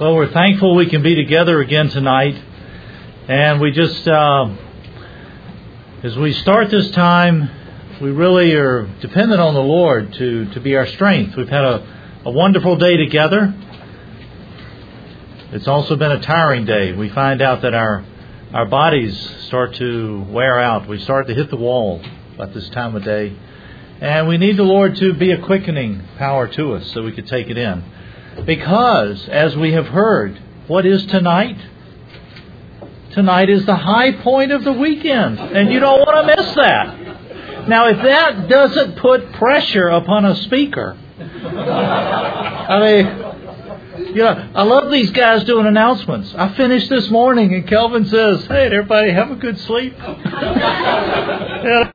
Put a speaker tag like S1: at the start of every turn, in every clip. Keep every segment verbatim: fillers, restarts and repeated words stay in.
S1: Well, we're thankful we can be together again tonight. And we just, uh, as we start this time, we really are dependent on the Lord to, to be our strength. We've had a, a wonderful day together. It's also been a tiring day. We find out that our, our bodies start to wear out. We start to hit the wall at this time of day. And we need the Lord to be a quickening power to us so we could take it in. Because, as we have heard, what is tonight? Tonight is the high point of the weekend. And you don't want to miss that. Now, if that doesn't put pressure upon a speaker, I mean, you know, I love these guys doing announcements. I finished this morning and Kelvin says, "Hey, everybody, have a good sleep." I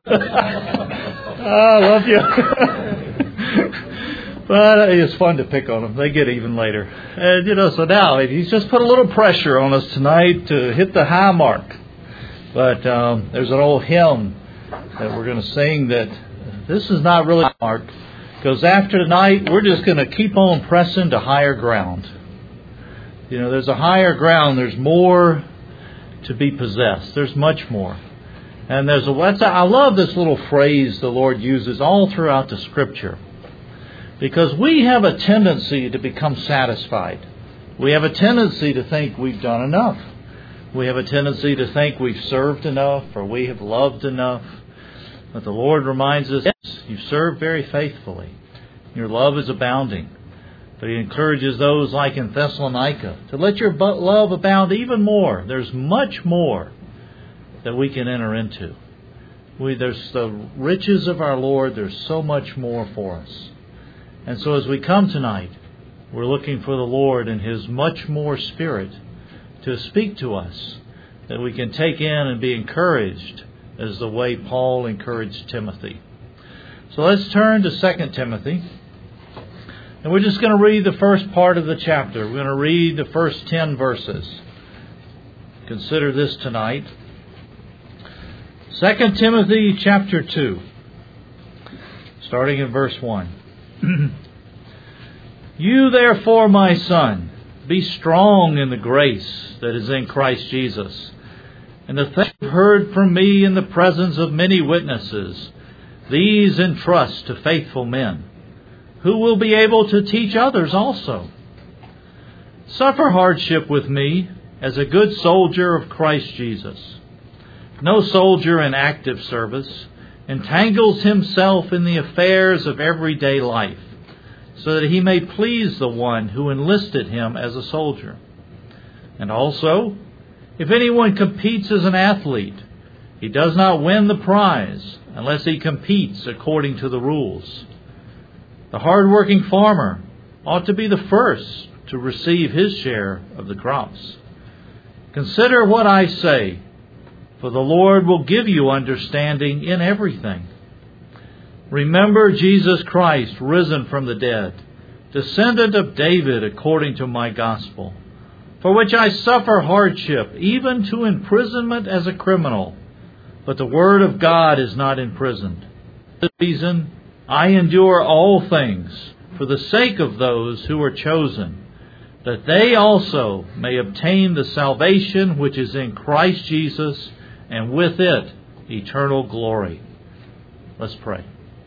S1: love you. But it's fun to pick on them. They get even later. And, you know, so now he's just put a little pressure on us tonight to hit the high mark. But um, there's an old hymn that we're going to sing that this is not really a mark. Because after tonight, we're just going to keep on pressing to higher ground. You know, there's a higher ground. There's more to be possessed. There's much more. And there's a, I love this little phrase the Lord uses all throughout the Scripture. Because we have a tendency to become satisfied. We have a tendency to think we've done enough. We have a tendency to think we've served enough or we have loved enough. But the Lord reminds us, yes, you've served very faithfully. Your love is abounding. But He encourages those like in Thessalonica to let your love abound even more. There's much more that we can enter into. We, there's the riches of our Lord. There's so much more for us. And so as we come tonight, we're looking for the Lord and His much more Spirit to speak to us, that we can take in and be encouraged as the way Paul encouraged Timothy. So let's turn to Second Timothy. And we're just going to read the first part of the chapter. We're going to read the first ten verses. Consider this tonight. Second Timothy chapter two, starting in verse one. You therefore, my son, be strong in the grace that is in Christ Jesus. And the things you've heard from me in the presence of many witnesses, these entrust to faithful men, who will be able to teach others also. Suffer hardship with me as a good soldier of Christ Jesus. No soldier in active service entangles himself in the affairs of everyday life, so that he may please the one who enlisted him as a soldier. And also, if anyone competes as an athlete, he does not win the prize unless he competes according to the rules. The hard-working farmer ought to be the first to receive his share of the crops. Consider what I say, for the Lord will give you understanding in everything. Remember Jesus Christ, risen from the dead, descendant of David according to my gospel, for which I suffer hardship, even to imprisonment as a criminal. But the word of God is not imprisoned. For this reason, I endure all things for the sake of those who are chosen, that they also may obtain the salvation which is in Christ Jesus, and with it eternal glory. Let's pray.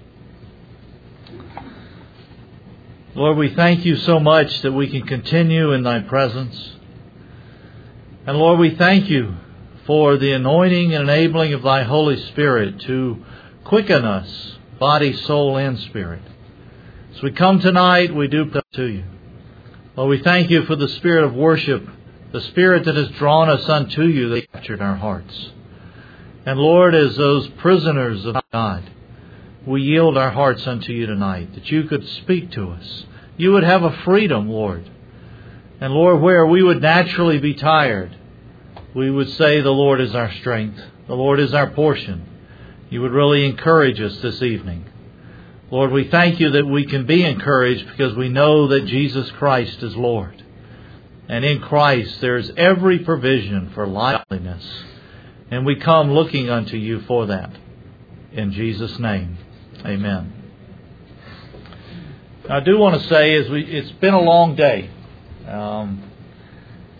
S1: Lord, we thank you so much that we can continue in thy presence. And Lord, we thank you for the anointing and enabling of thy Holy Spirit to quicken us, body, soul, and spirit. As we come tonight, we do pray to you. Lord, we thank you for the spirit of worship, the spirit that has drawn us unto you, that captured our hearts. And Lord, as those prisoners of God, we yield our hearts unto you tonight, that you could speak to us. You would have a freedom, Lord. And Lord, where we would naturally be tired, we would say the Lord is our strength. The Lord is our portion. You would really encourage us this evening. Lord, we thank you that we can be encouraged because we know that Jesus Christ is Lord. And in Christ there is every provision for liveliness. And we come looking unto you for that. In Jesus' name, amen. I do want to say, as we, it's been a long day. Um,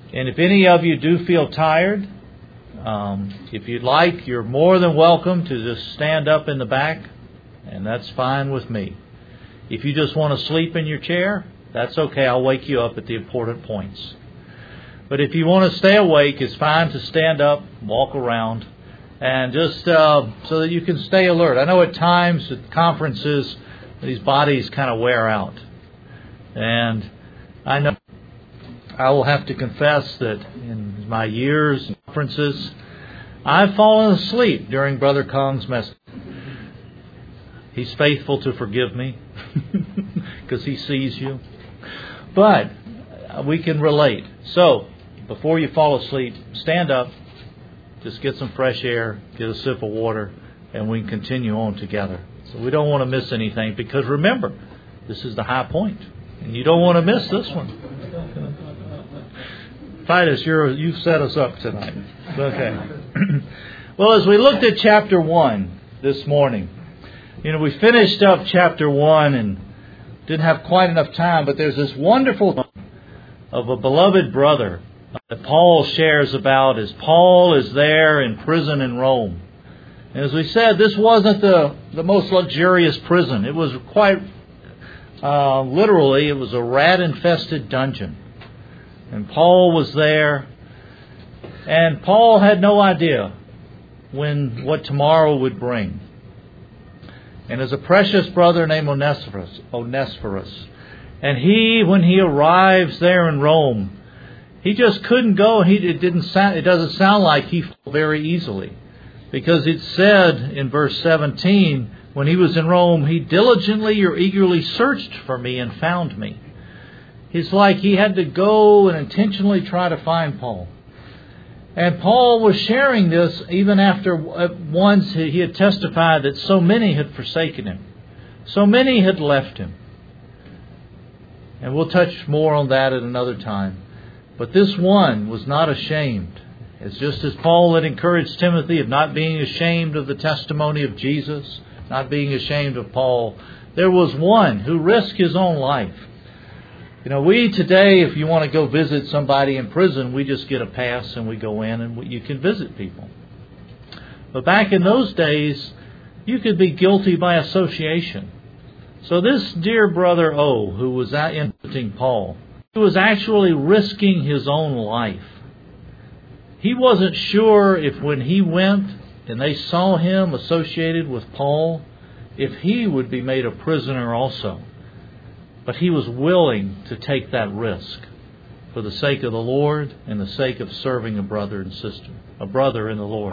S1: And if any of you do feel tired, um, if you'd like, you're more than welcome to just stand up in the back, and that's fine with me. If you just want to sleep in your chair, that's okay. I'll wake you up at the important points. But if you want to stay awake, it's fine to stand up, walk around, and just uh, so that you can stay alert. I know at times at conferences, these bodies kind of wear out. And I know I will have to confess that in my years in conferences, I've fallen asleep during Brother Kong's message. He's faithful to forgive me because he sees you. But we can relate. So, before you fall asleep, stand up, just get some fresh air, get a sip of water, and we can continue on together. So we don't want to miss anything because remember, this is the high point, and you don't want to miss this one. Titus, you're, you've set us up tonight. Okay. Well, as we looked at chapter one this morning, you know, we finished up chapter one and didn't have quite enough time, but there's this wonderful of a beloved brother that Paul shares about as Paul is there in prison in Rome. And as we said, this wasn't the, the most luxurious prison. It was quite uh, literally, it was a rat-infested dungeon. And Paul was there, and Paul had no idea when what tomorrow would bring. And there's a precious brother named Onesiphorus, Onesiphorus. And he, when he arrives there in Rome, he just couldn't go. He it didn't sound. It doesn't sound like he fell very easily, because it said in verse seventeen, when he was in Rome, he diligently or eagerly searched for me and found me. It's like he had to go and intentionally try to find Paul. And Paul was sharing this even after once he had testified that so many had forsaken him. So many had left him. And we'll touch more on that at another time. But this one was not ashamed. It's just as Paul had encouraged Timothy of not being ashamed of the testimony of Jesus, not being ashamed of Paul. There was one who risked his own life. You know, we today, if you want to go visit somebody in prison, we just get a pass and we go in and you can visit people. But back in those days, you could be guilty by association. So this dear brother O, who was out visiting Paul, he was actually risking his own life. He wasn't sure if when he went and they saw him associated with Paul, if he would be made a prisoner also. But he was willing to take that risk for the sake of the Lord and the sake of serving a brother and sister, a brother in the Lord.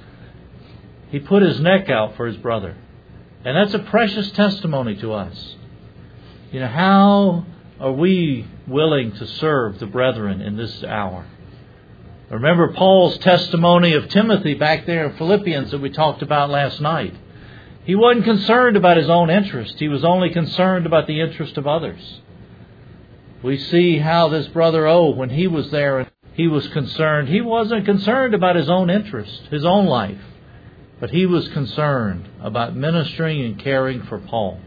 S1: He put his neck out for his brother. And that's a precious testimony to us. You know, how are we willing to serve the brethren in this hour? Remember Paul's testimony of Timothy back there in Philippians that we talked about last night. He wasn't concerned about his own interest. He was only concerned about the interest of others. We see how this brother O, when he was there, he was concerned. He wasn't concerned about his own interest, his own life. But he was concerned about ministering and caring for Paul.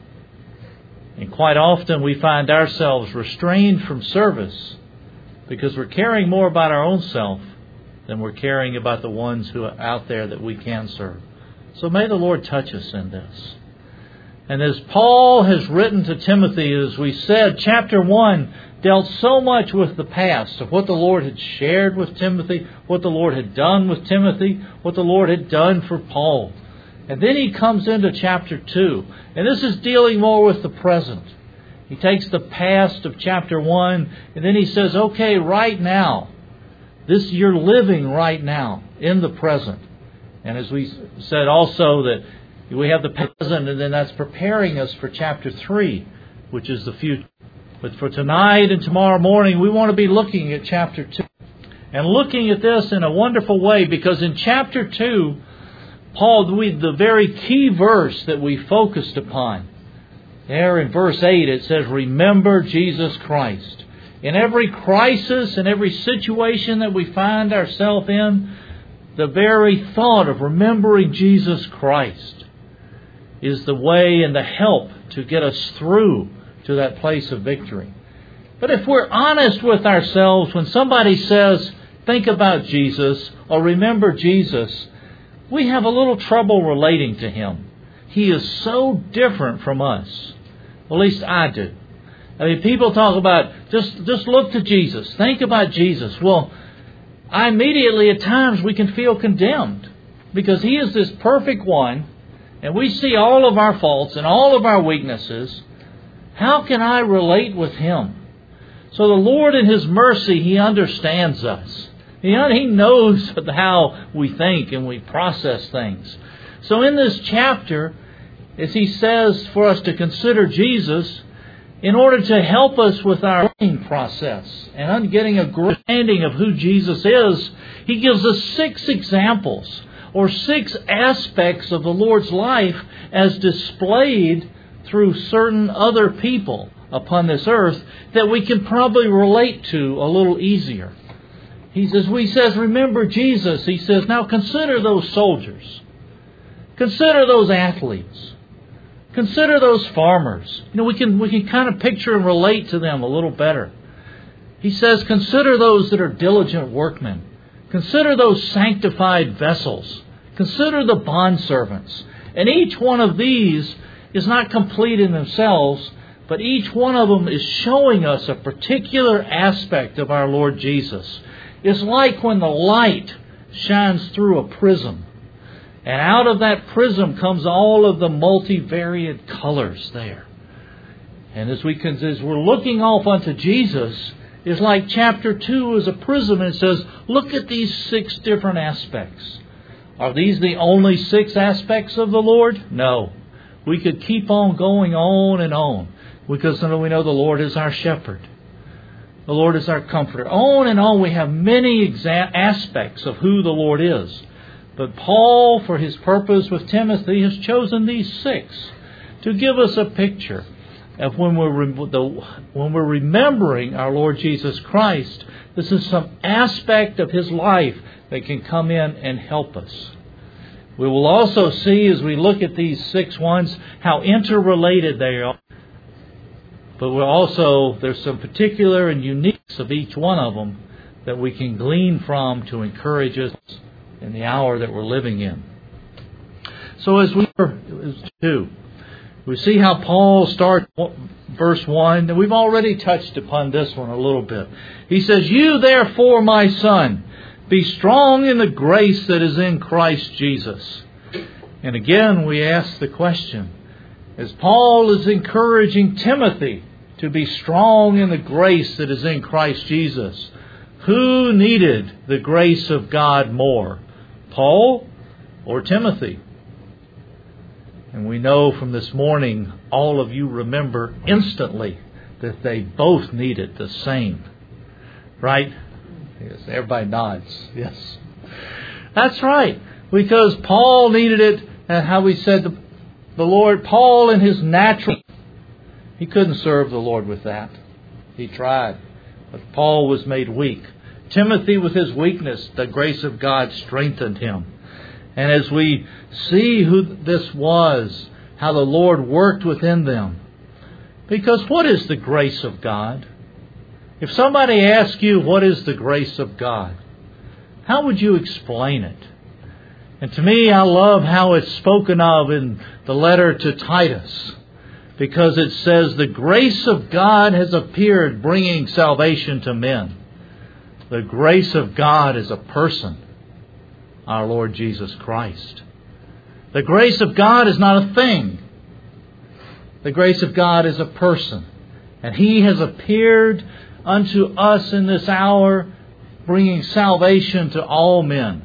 S1: And quite often we find ourselves restrained from service because we're caring more about our own self than we're caring about the ones who are out there that we can serve. So may the Lord touch us in this. And as Paul has written to Timothy, as we said, chapter one dealt so much with the past of what the Lord had shared with Timothy, what the Lord had done with Timothy, what the Lord had done for Paul. And then he comes into chapter two. And this is dealing more with the present. He takes the past of chapter one and then he says, okay, right now, this you're living right now in the present. And as we said also that we have the present and then that's preparing us for chapter three, which is the future. But for tonight and tomorrow morning, we want to be looking at chapter two. And looking at this in a wonderful way, because in chapter two, Paul, we, the very key verse that we focused upon, there in verse eight, it says, remember Jesus Christ. In every crisis, in every situation that we find ourselves in, the very thought of remembering Jesus Christ is the way and the help to get us through to that place of victory. But if we're honest with ourselves, when somebody says, think about Jesus or remember Jesus, we have a little trouble relating to Him. He is so different from us. At least I do. I mean, people talk about, just, just look to Jesus. Think about Jesus. Well, I immediately, at times, we can feel condemned because He is this perfect one, and we see all of our faults and all of our weaknesses. How can I relate with Him? So the Lord in His mercy, He understands us. He knows how we think and we process things. So in this chapter, as He says for us to consider Jesus, in order to help us with our learning process and getting a understanding of who Jesus is, He gives us six examples or six aspects of the Lord's life as displayed through certain other people upon this earth that we can probably relate to a little easier. He says, he says, remember Jesus. He says, now consider those soldiers. Consider those athletes. Consider those farmers. You know, we can we can kind of picture and relate to them a little better. He says, consider those that are diligent workmen. Consider those sanctified vessels. Consider the bondservants. And each one of these is not complete in themselves, but each one of them is showing us a particular aspect of our Lord Jesus. It's like when the light shines through a prism. And out of that prism comes all of the multivariate colors there. And as we can, as we're looking off unto Jesus, it's like chapter two is a prism and it says, look at these six different aspects. Are these the only six aspects of the Lord? No. We could keep on going on and on because we know the Lord is our shepherd. The Lord is our comforter. On and on we have many exa- aspects of who the Lord is. But Paul, for his purpose with Timothy, has chosen these six to give us a picture of when we're, re- the, when we're remembering our Lord Jesus Christ. This is some aspect of His life that can come in and help us. We will also see as we look at these six ones how interrelated they are. But we're also, there's some particular and uniqueness of each one of them that we can glean from to encourage us in the hour that we're living in. So as we do, we see how Paul starts verse one, and we've already touched upon this one a little bit. He says, you therefore, my son, be strong in the grace that is in Christ Jesus. And again, we ask the question, as Paul is encouraging Timothy to be strong in the grace that is in Christ Jesus, who needed the grace of God more? Paul or Timothy? And we know from this morning, all of you remember instantly that they both needed the same. Right? Yes, everybody nods. Yes. That's right. Because Paul needed it, and how we said the, the Lord, Paul in his natural, he couldn't serve the Lord with that. He tried. But Paul was made weak. Timothy, with his weakness, the grace of God strengthened him. And as we see who this was, how the Lord worked within them. Because what is the grace of God? If somebody asks you, what is the grace of God? How would you explain it? And to me, I love how it's spoken of in the letter to Titus. Because it says, the grace of God has appeared, bringing salvation to men. The grace of God is a person, our Lord Jesus Christ. The grace of God is not a thing. The grace of God is a person. And He has appeared unto us in this hour, bringing salvation to all men.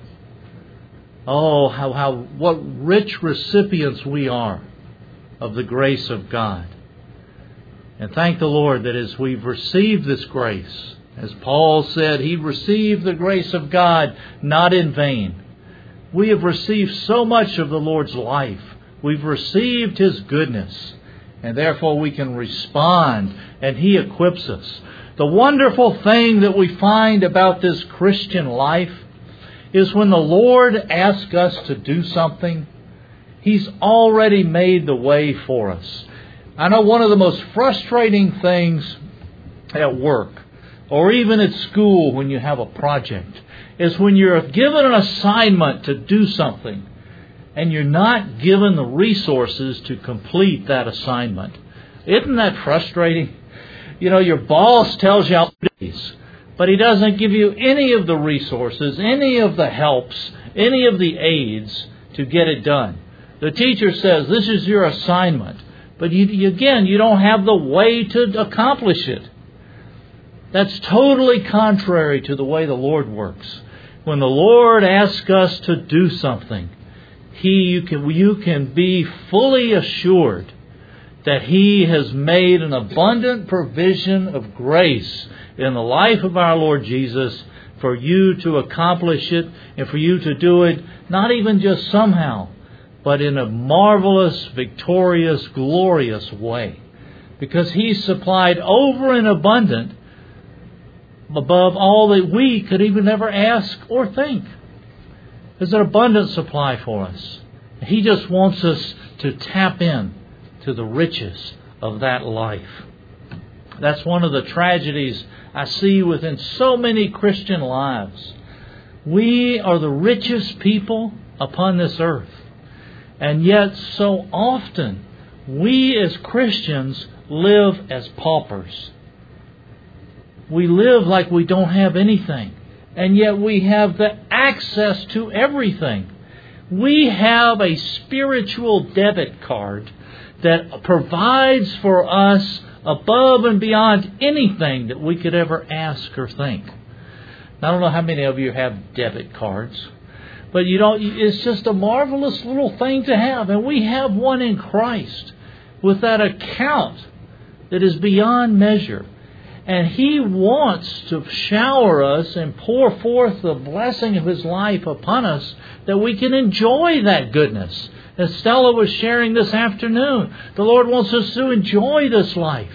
S1: Oh, how, how what rich recipients we are of the grace of God. And thank the Lord that as we've received this grace, as Paul said, he received the grace of God not in vain. We have received so much of the Lord's life. We've received His goodness. And therefore we can respond, and He equips us. The wonderful thing that we find about this Christian life is when the Lord asks us to do something, He's already made the way for us. I know one of the most frustrating things at work, or even at school when you have a project, is when you're given an assignment to do something and you're not given the resources to complete that assignment. Isn't that frustrating? You know, your boss tells you how to do this, but he doesn't give you any of the resources, any of the helps, any of the aids to get it done. The teacher says, this is your assignment, but you, again, you don't have the way to accomplish it. That's totally contrary to the way the Lord works. When the Lord asks us to do something, He, you can, you can be fully assured that He has made an abundant provision of grace in the life of our Lord Jesus for you to accomplish it and for you to do it not even just somehow, but in a marvelous, victorious, glorious way. Because He's supplied over and abundant above all that we could even ever ask or think. There's an abundant supply for us. He just wants us to tap in to the riches of that life. That's one of the tragedies I see within so many Christian lives. We are the richest people upon this earth. And yet so often we as Christians live as paupers. We live like we don't have anything. And yet we have the access to everything. We have a spiritual debit card that provides for us above and beyond anything that we could ever ask or think. I don't know how many of you have debit cards, but you don't. It's just a marvelous little thing to have. And we have one in Christ with that account that is beyond measure. And He wants to shower us and pour forth the blessing of His life upon us that we can enjoy that goodness. As Stella was sharing this afternoon, the Lord wants us to enjoy this life.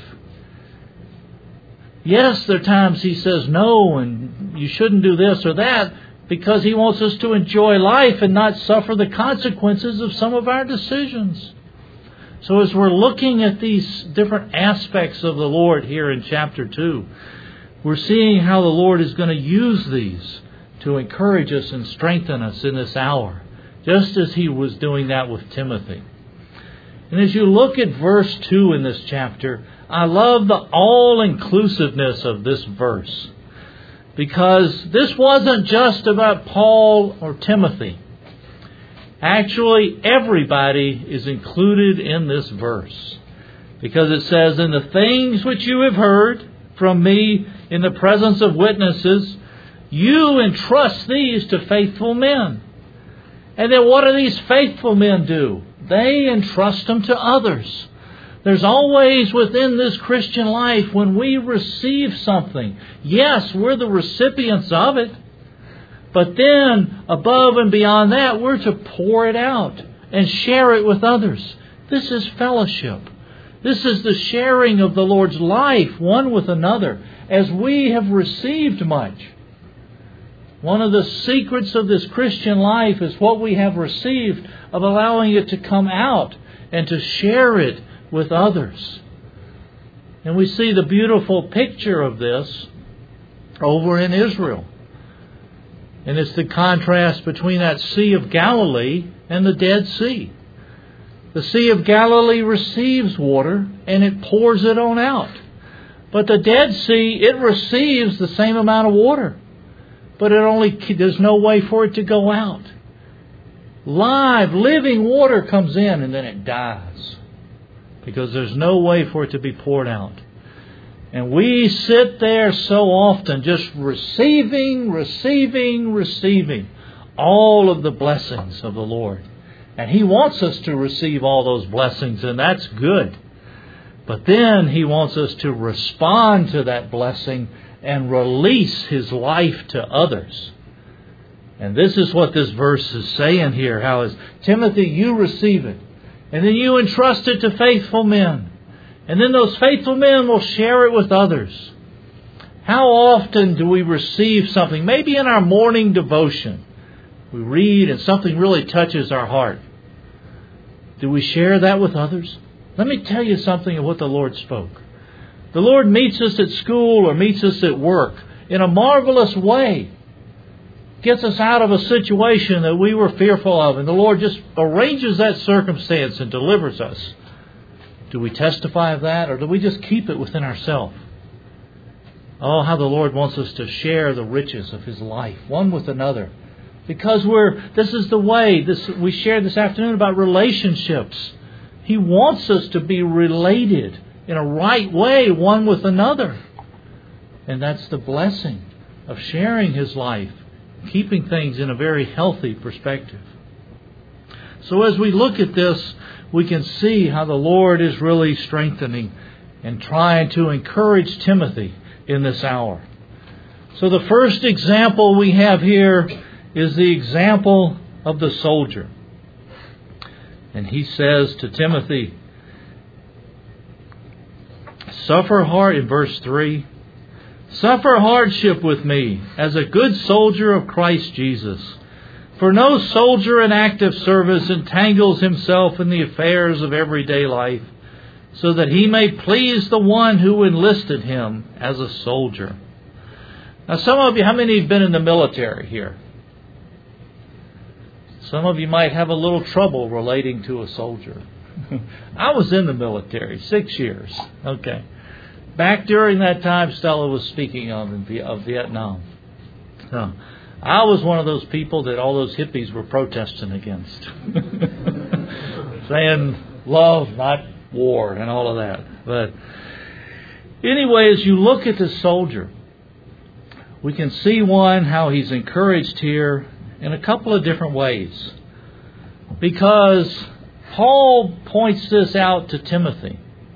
S1: Yes, there are times He says no and you shouldn't do this or that because He wants us to enjoy life and not suffer the consequences of some of our decisions. So as we're looking at these different aspects of the Lord here in chapter two, we're seeing how the Lord is going to use these to encourage us and strengthen us in this hour, just as He was doing that with Timothy. And as you look at verse two in this chapter, I love the all-inclusiveness of this verse, because this wasn't just about Paul or Timothy. Actually, everybody is included in this verse, because it says, "In the things which you have heard from me in the presence of witnesses, you entrust these to faithful men." And then what do these faithful men do? They entrust them to others. There's always within this Christian life, when we receive something, yes, we're the recipients of it. But then, above and beyond that, we're to pour it out and share it with others. This is fellowship. This is the sharing of the Lord's life, one with another, as we have received much. One of the secrets of this Christian life is what we have received, of allowing it to come out and to share it with others. And we see the beautiful picture of this over in Israel. And it's the contrast between that Sea of Galilee and the Dead Sea. The Sea of Galilee receives water and it pours it on out. But the Dead Sea, it receives the same amount of water, but it only there's no way for it to go out. Live, living water comes in and then it dies, because there's no way for it to be poured out. And we sit there so often just receiving, receiving, receiving all of the blessings of the Lord. And He wants us to receive all those blessings, and that's good. But then He wants us to respond to that blessing and release His life to others. And this is what this verse is saying here. How is Timothy, you receive it, and then you entrust it to faithful men. And then those faithful men will share it with others. How often do we receive something, maybe in our morning devotion, we read and something really touches our heart? Do we share that with others? Let me tell you something of what the Lord spoke. The Lord meets us at school or meets us at work in a marvelous way. Gets us out of a situation that we were fearful of, and the Lord just arranges that circumstance and delivers us. Do we testify of that, or do we just keep it within ourselves? Oh, how the Lord wants us to share the riches of His life, one with another. Because we're this is the way this we shared this afternoon about relationships. He wants us to be related in a right way, one with another. And that's the blessing of sharing His life, keeping things in a very healthy perspective. So as we look at this, we can see how the Lord is really strengthening and trying to encourage Timothy in this hour. So the first example we have here is the example of the soldier. And he says to Timothy, suffer hard, in verse three, suffer hardship with me as a good soldier of Christ Jesus. For no soldier in active service entangles himself in the affairs of everyday life, so that he may please the one who enlisted him as a soldier. Now, some of you, how many have been in the military here? Some of you might have a little trouble relating to a soldier. I was in the military six years. Okay. Back during that time Stella was speaking of, of Vietnam. So, I was one of those people that all those hippies were protesting against. Saying love, not war, and all of that. But anyway, as you look at the soldier, we can see, one, how he's encouraged here in a couple of different ways. Because Paul points this out to Timothy.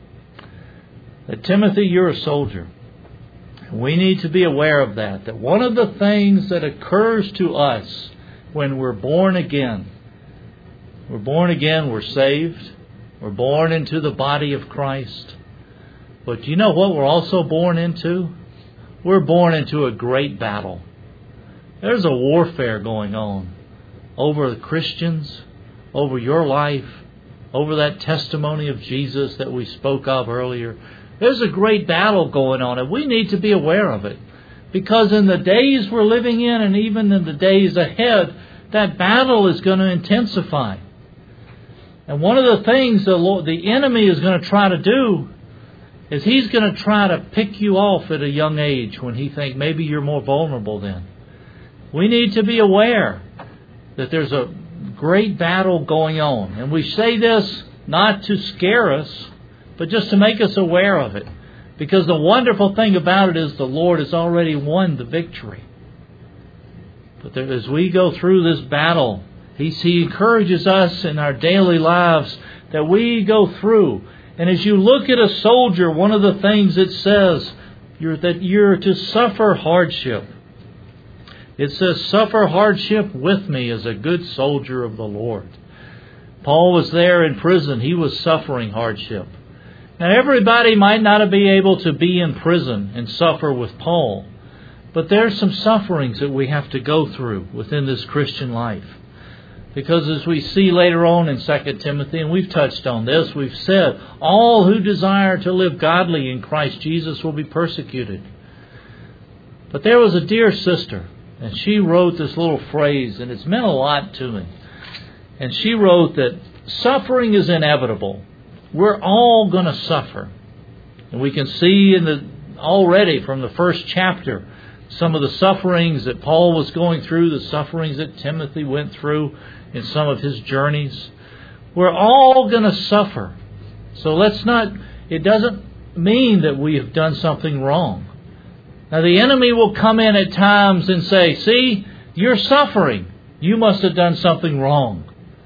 S1: That Timothy, you're a soldier. We need to be aware of that. That one of the things that occurs to us when we're born again, we're born again, we're saved, we're born into the body of Christ. But do you know what we're also born into? We're born into a great battle. There's a warfare going on over the Christians, over your life, over that testimony of Jesus that we spoke of earlier. There's a great battle going on, and we need to be aware of it. Because in the days we're living in, and even in the days ahead, that battle is going to intensify. And one of the things the Lord, the enemy is going to try to do is he's going to try to pick you off at a young age when he thinks maybe you're more vulnerable then. We need to be aware that there's a great battle going on. And we say this not to scare us, but just to make us aware of it. Because the wonderful thing about it is the Lord has already won the victory. But there, as we go through this battle, He, he encourages us in our daily lives that we go through. And as you look at a soldier, one of the things it says you're, that you're to suffer hardship. It says, suffer hardship with me as a good soldier of the Lord. Paul was there in prison. He was suffering hardship. Now, everybody might not be able to be in prison and suffer with Paul. But there's some sufferings that we have to go through within this Christian life. Because as we see later on in Second Timothy, and we've touched on this, we've said, all who desire to live godly in Christ Jesus will be persecuted. But there was a dear sister, and she wrote this little phrase, and it's meant a lot to me. And she wrote that suffering is inevitable. We're all going to suffer. And we can see in the already from the first chapter some of the sufferings that Paul was going through, the sufferings that Timothy went through in some of his journeys. We're all going to suffer. So let's not, it doesn't mean that we have done something wrong. Now the enemy will come in at times and say, see, you're suffering. You must have done something wrong.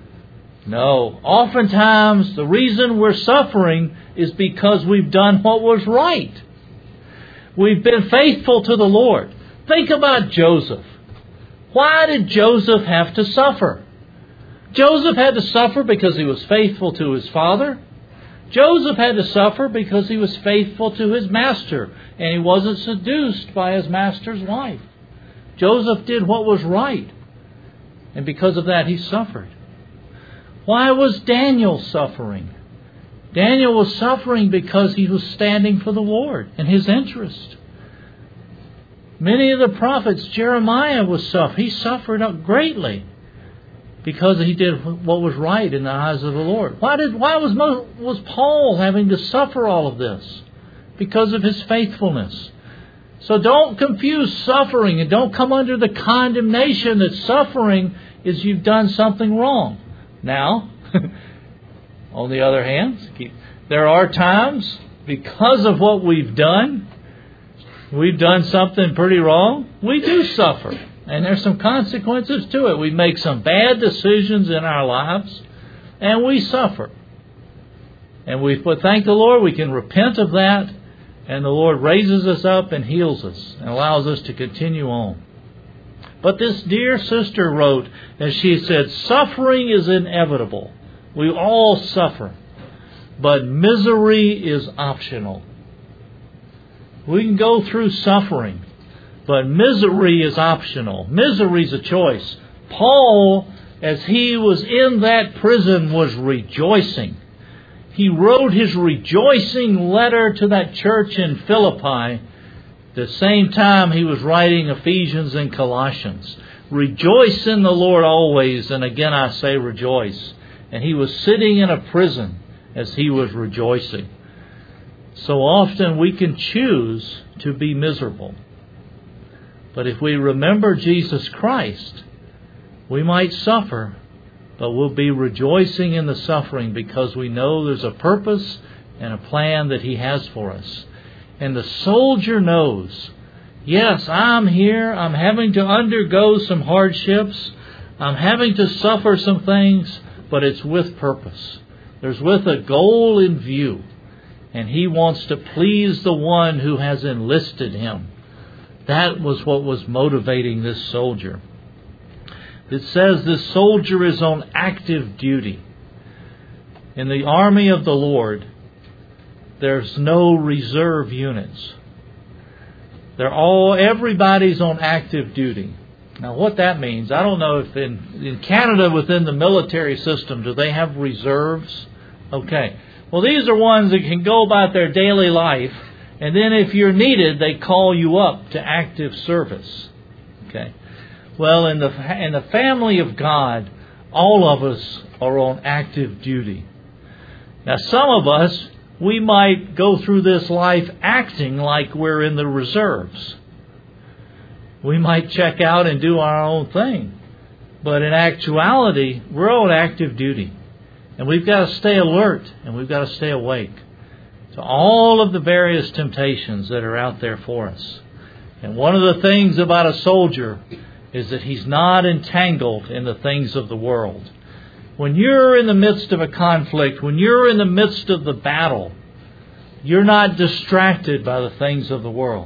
S1: No, oftentimes the reason we're suffering is because we've done what was right. We've been faithful to the Lord. Think about Joseph. Why did Joseph have to suffer? Joseph had to suffer because he was faithful to his father. Joseph had to suffer because he was faithful to his master and he wasn't seduced by his master's wife. Joseph did what was right, and because of that he suffered. Why was Daniel suffering? Daniel was suffering because he was standing for the Lord and His interest. Many of the prophets, Jeremiah was suffering. He suffered greatly because he did what was right in the eyes of the Lord. Why did why was was Paul having to suffer all of this? Because of his faithfulness. So don't confuse suffering and don't come under the condemnation that suffering is you've done something wrong. Now, on the other hand, there are times because of what we've done, we've done something pretty wrong, we do suffer. And there's some consequences to it. We make some bad decisions in our lives, and we suffer. And we but thank the Lord, we can repent of that, and the Lord raises us up and heals us and allows us to continue on. But this dear sister wrote, as she said, suffering is inevitable. We all suffer. But misery is optional. We can go through suffering, but misery is optional. Misery is a choice. Paul, as he was in that prison, was rejoicing. He wrote his rejoicing letter to that church in Philippi the same time he was writing Ephesians and Colossians. Rejoice in the Lord always, and again I say rejoice. And he was sitting in a prison as he was rejoicing. So often we can choose to be miserable. But if we remember Jesus Christ, we might suffer, but we'll be rejoicing in the suffering because we know there's a purpose and a plan that He has for us. And the soldier knows, yes, I'm here, I'm having to undergo some hardships, I'm having to suffer some things, but it's with purpose. There's with a goal in view. And he wants to please the one who has enlisted him. That was what was motivating this soldier. It says this soldier is on active duty. In the army of the Lord, there's no reserve units. They're all, everybody's on active duty. Now what that means, I don't know if in, in Canada within the military system, do they have reserves? Okay. Well, these are ones that can go about their daily life, and then if you're needed, they call you up to active service. Okay. Well, in the in the family of God, all of us are on active duty. Now, some of us, we might go through this life acting like we're in the reserves. We might check out and do our own thing. But in actuality, we're on active duty. And we've got to stay alert and we've got to stay awake to all of the various temptations that are out there for us. And one of the things about a soldier is that he's not entangled in the things of the world. When you're in the midst of a conflict, when you're in the midst of the battle, you're not distracted by the things of the world.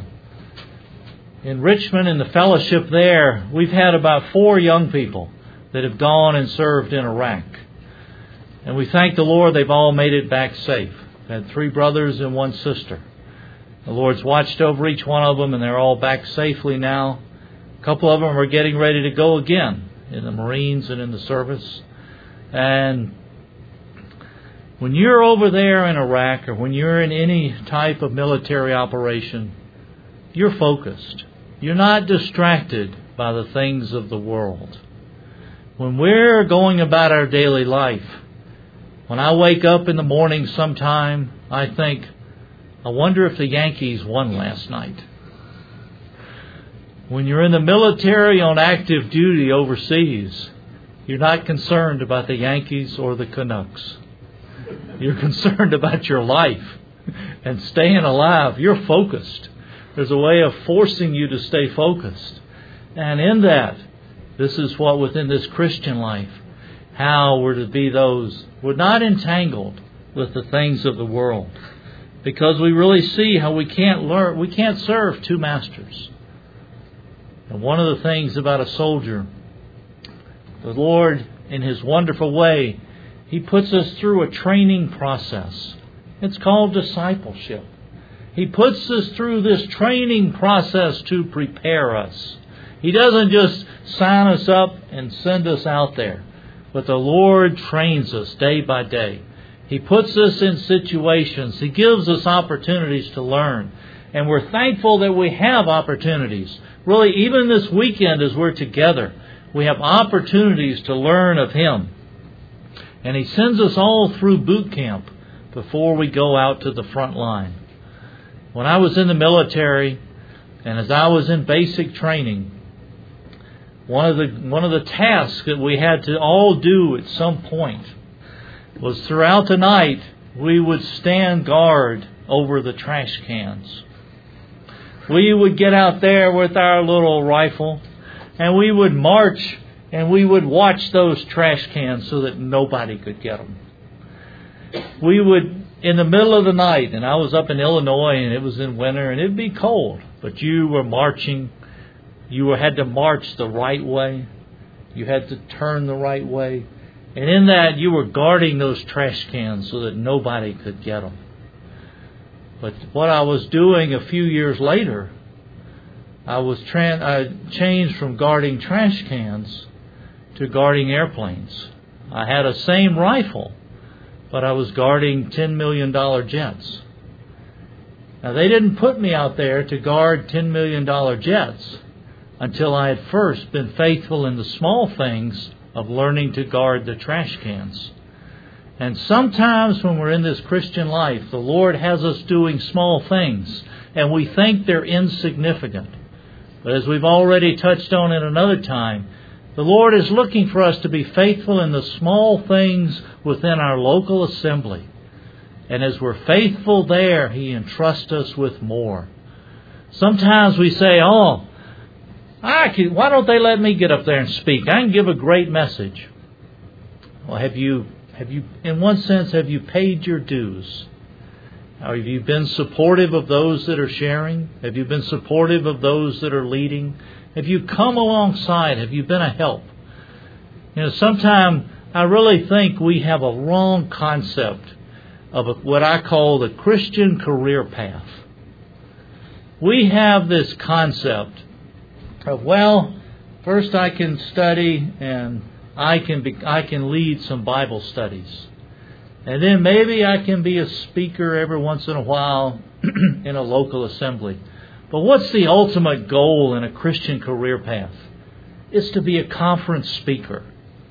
S1: In Richmond, in the fellowship there, we've had about four young people that have gone and served in Iraq. And we thank the Lord they've all made it back safe. We've had three brothers and one sister. The Lord's watched over each one of them and they're all back safely now. A couple of them are getting ready to go again in the Marines and in the service. And when you're over there in Iraq or when you're in any type of military operation, you're focused. You're not distracted by the things of the world. When we're going about our daily life, when I wake up in the morning sometime, I think, I wonder if the Yankees won last night. When you're in the military on active duty overseas, you're not concerned about the Yankees or the Canucks. You're concerned about your life and staying alive. You're focused. There's a way of forcing you to stay focused. And in that, this is what within this Christian life, how we're to be those, we're not entangled with the things of the world. Because we really see how we can't learn, we can't serve two masters. And one of the things about a soldier, the Lord, in His wonderful way, He puts us through a training process. It's called discipleship. He puts us through this training process to prepare us. He doesn't just sign us up and send us out there. But the Lord trains us day by day. He puts us in situations. He gives us opportunities to learn. And we're thankful that we have opportunities. Really, even this weekend as we're together, we have opportunities to learn of Him. And He sends us all through boot camp before we go out to the front line. When I was in the military, and as I was in basic training, one of the one of the tasks that we had to all do at some point was throughout the night we would stand guard over the trash cans. We would get out there with our little rifle and we would march and we would watch those trash cans so that nobody could get them. We would, in the middle of the night, and I was up in Illinois and it was in winter and it'd be cold, but you were marching. You had to march the right way. You had to turn the right way. And in that, you were guarding those trash cans so that nobody could get them. But what I was doing a few years later, I was tran- I changed from guarding trash cans to guarding airplanes. I had a same rifle, but I was guarding ten million dollars jets. Now, they didn't put me out there to guard ten million dollars jets until I had first been faithful in the small things of learning to guard the trash cans. And sometimes when we're in this Christian life, the Lord has us doing small things, and we think they're insignificant. But as we've already touched on in another time, the Lord is looking for us to be faithful in the small things within our local assembly. And as we're faithful there, He entrusts us with more. Sometimes we say, oh, I can, why don't they let me get up there and speak? I can give a great message. Well, have you, have you, in one sense, have you paid your dues? Have you been supportive of those that are sharing? Have you been supportive of those that are leading? Have you come alongside? Have you been a help? You know, sometimes I really think we have a wrong concept of a, what I call the Christian career path. We have this concept of, well, first I can study and I can be, I can lead some Bible studies. And then maybe I can be a speaker every once in a while in a local assembly. But what's the ultimate goal in a Christian career path? It's to be a conference speaker.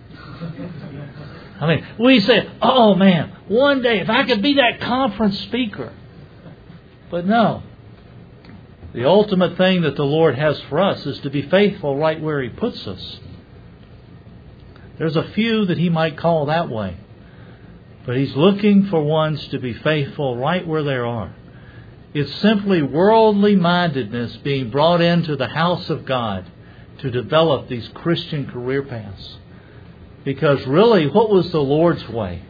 S1: I mean, we say, oh man, one day if I could be that conference speaker. But no. The ultimate thing that the Lord has for us is to be faithful right where He puts us. There's a few that He might call that way. But He's looking for ones to be faithful right where they are. It's simply worldly mindedness being brought into the house of God to develop these Christian career paths. Because really, what was the Lord's way?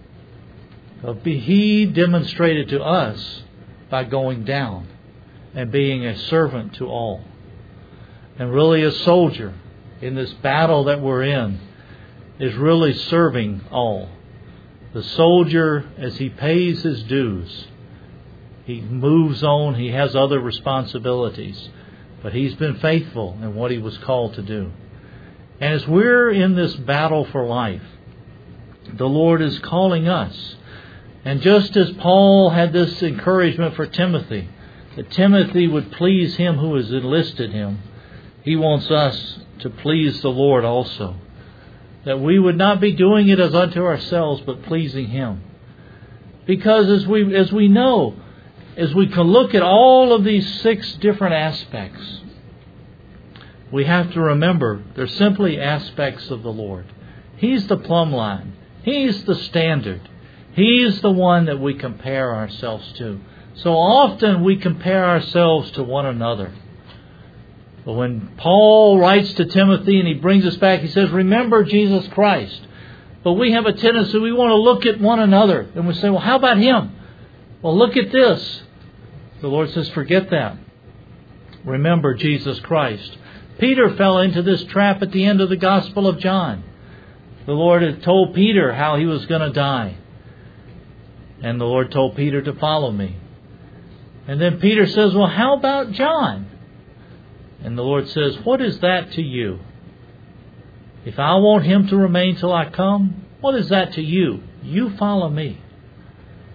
S1: He demonstrated to us by going down and being a servant to all. And really a soldier in this battle that we're in is really serving all. The soldier, as he pays his dues, he moves on, he has other responsibilities, but he's been faithful in what he was called to do. And as we're in this battle for life, the Lord is calling us. And just as Paul had this encouragement for Timothy, that Timothy would please him who has enlisted him, He wants us to please the Lord also. That we would not be doing it as unto ourselves, but pleasing Him. Because as we as we know, as we can look at all of these six different aspects, we have to remember they're simply aspects of the Lord. He's the plumb line. He's the standard. He's the one that we compare ourselves to. So often we compare ourselves to one another. But when Paul writes to Timothy and he brings us back, he says, remember Jesus Christ. But we have a tendency, we want to look at one another. And we say, well, how about him? Well, look at this. The Lord says, forget that. Remember Jesus Christ. Peter fell into this trap at the end of the Gospel of John. The Lord had told Peter how he was going to die. And the Lord told Peter to follow me. And then Peter says, well, how about John? And the Lord says, what is that to you? If I want him to remain till I come, what is that to you? You follow me.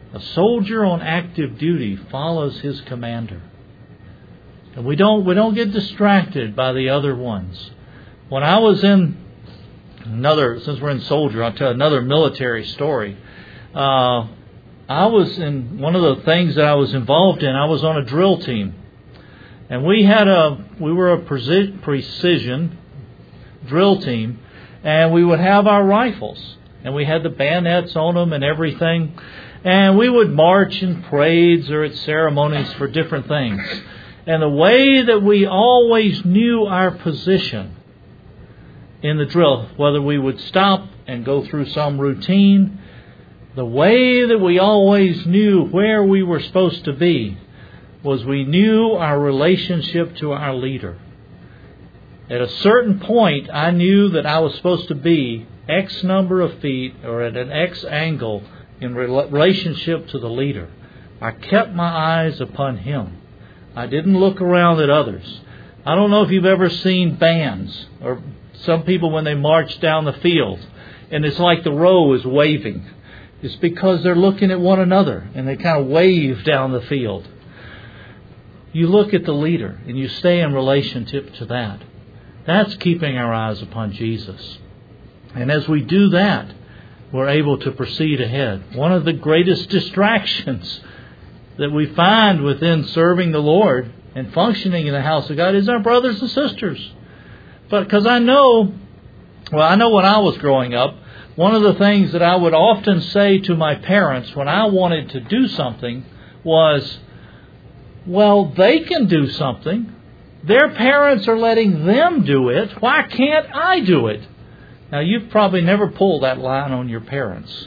S1: A soldier on active duty follows his commander. And we don't we don't get distracted by the other ones. When I was in another, since we're in soldier, I'll tell another military story. Uh, I was in one of the things that I was involved in. I was on a drill team, and we had a we were a precision drill team, and we would have our rifles, and we had the bayonets on them and everything, and we would march in parades or at ceremonies for different things. And the way that we always knew our position in the drill, whether we would stop and go through some routine, the way that we always knew where we were supposed to be was we knew our relationship to our leader. At a certain point, I knew that I was supposed to be X number of feet or at an X angle in relationship to the leader. I kept my eyes upon him. I didn't look around at others. I don't know if you've ever seen bands or some people when they march down the field and it's like the row is waving. It's because they're looking at one another and they kind of wave down the field. You look at the leader and you stay in relationship to that. That's keeping our eyes upon Jesus. And as we do that, we're able to proceed ahead. One of the greatest distractions that we find within serving the Lord and functioning in the house of God is our brothers and sisters. But because I know, well, I know when I was growing up, one of the things that I would often say to my parents when I wanted to do something was, well, they can do something. Their parents are letting them do it. Why can't I do it? Now, you've probably never pulled that line on your parents.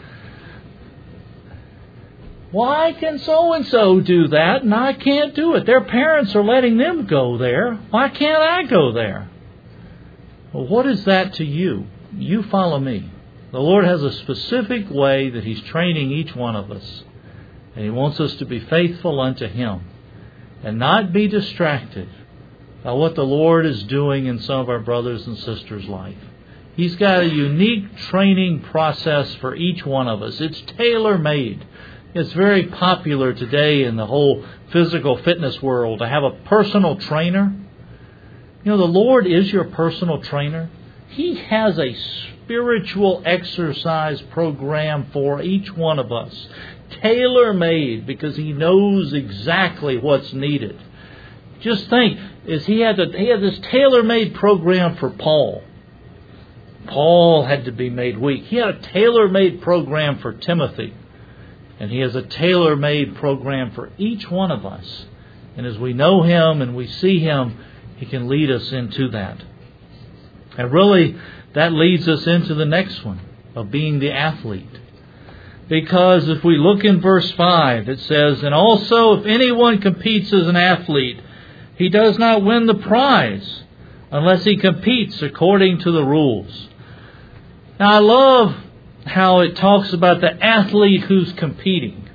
S1: Why can so-and-so do that and I can't do it? Their parents are letting them go there. Why can't I go there? Well, what is that to you? You follow me. The Lord has a specific way that He's training each one of us. And He wants us to be faithful unto Him and not be distracted by what the Lord is doing in some of our brothers and sisters' life. He's got a unique training process for each one of us. It's tailor-made. It's very popular today in the whole physical fitness world to have a personal trainer. You know, the Lord is your personal trainer. He has a spiritual exercise program for each one of us, tailor-made, because He knows exactly what's needed. Just think, is he had to, he had this tailor-made program for Paul. Paul had to be made weak. He had a tailor-made program for Timothy. And He has a tailor-made program for each one of us. And as we know Him and we see Him, He can lead us into that. And really, that leads us into the next one, of being the athlete. Because if we look in verse five, it says, "And also if anyone competes as an athlete, he does not win the prize unless he competes according to the rules." Now, I love how it talks about the athlete who's competing.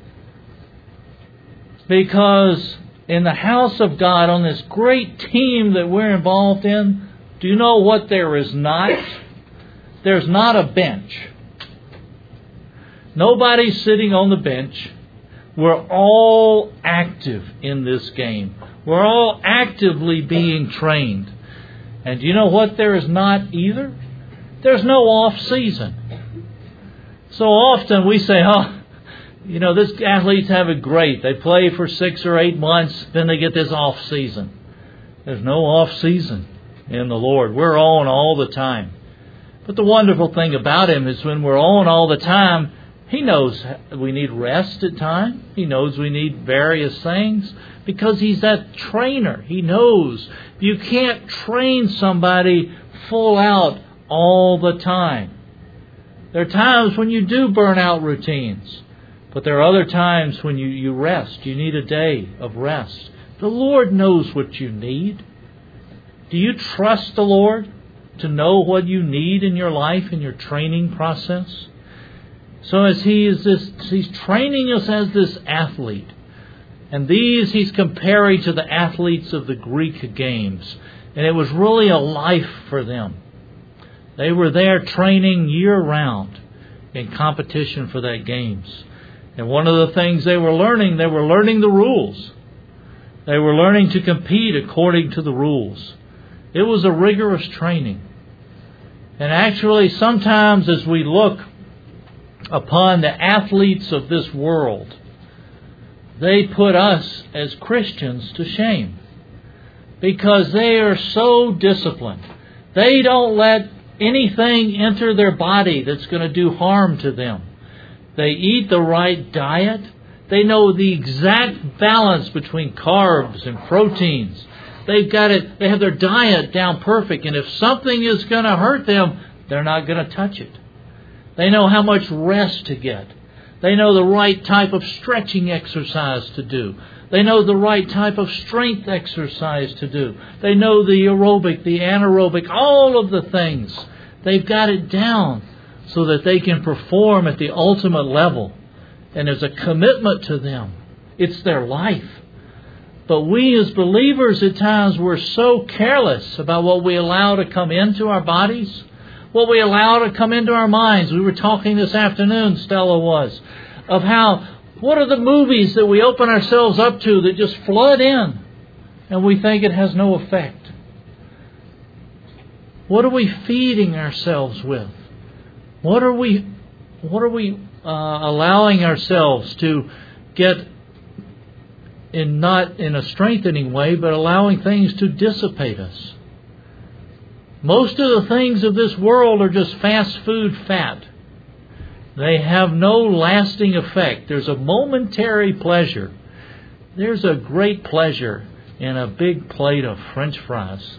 S1: Because in the house of God, on this great team that we're involved in, do you know what there is not? There's not a bench. Nobody's sitting on the bench. We're all active in this game. We're all actively being trained. And do you know what there is not either? There's no off season. So often we say, oh, you know, this athletes have it great. They play for six or eight months, then they get this off season. There's no off season in the Lord. We're on all the time. But the wonderful thing about Him is when we're on all the time, He knows we need rest at times. He knows we need various things because He's that trainer. He knows you can't train somebody full out all the time. There are times when you do burn out routines, but there are other times when you, you rest. You need a day of rest. The Lord knows what you need. Do you trust the Lord to know what you need in your life, in your training process? So as He is this, He's training us as this athlete. And these He's comparing to the athletes of the Greek games. And it was really a life for them. They were there training year-round in competition for that games. And one of the things they were learning, they were learning the rules. They were learning to compete according to the rules. It was a rigorous training. And actually, sometimes as we look upon the athletes of this world, they put us as Christians to shame. Because they are so disciplined. They don't let anything enter their body that's going to do harm to them. They eat the right diet. They know the exact balance between carbs and proteins. They've got it. They have their diet down perfect. And if something is going to hurt them, they're not going to touch it. They know how much rest to get. They know the right type of stretching exercise to do. They know the right type of strength exercise to do. They know the aerobic, the anaerobic, all of the things. They've got it down so that they can perform at the ultimate level. And there's a commitment to them. It's their life. But we as believers at times, we're so careless about what we allow to come into our bodies, what we allow to come into our minds. We were talking this afternoon, Stella was, of how, what are the movies that we open ourselves up to that just flood in and we think it has no effect? What are we feeding ourselves with? What are we, what are we uh, allowing ourselves to get in, not in a strengthening way, but allowing things to dissipate us? Most of the things of this world are just fast food fat. They have no lasting effect. There's a momentary pleasure. There's a great pleasure in a big plate of French fries.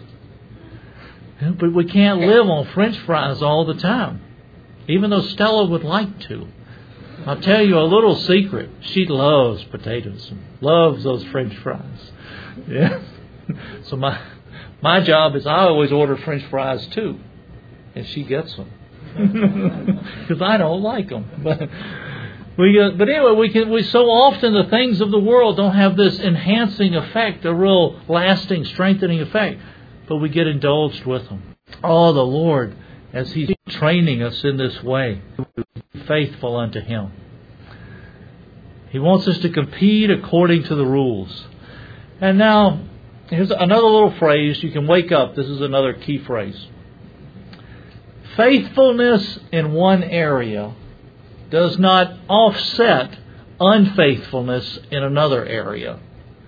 S1: But we can't live on French fries all the time, even though Stella would like to. I'll tell you a little secret. She loves potatoes, loves those French fries. Yeah. So my my job is I always order French fries too, and she gets them because I don't like them. But we, uh, but anyway, we can. We so often the things of the world don't have this enhancing effect, a real lasting, strengthening effect. But we get indulged with them. Oh, the Lord, as He's training us in this way, be faithful unto Him. He wants us to compete according to the rules. And now, here's another little phrase. You can wake up. This is another key phrase. Faithfulness in one area does not offset unfaithfulness in another area.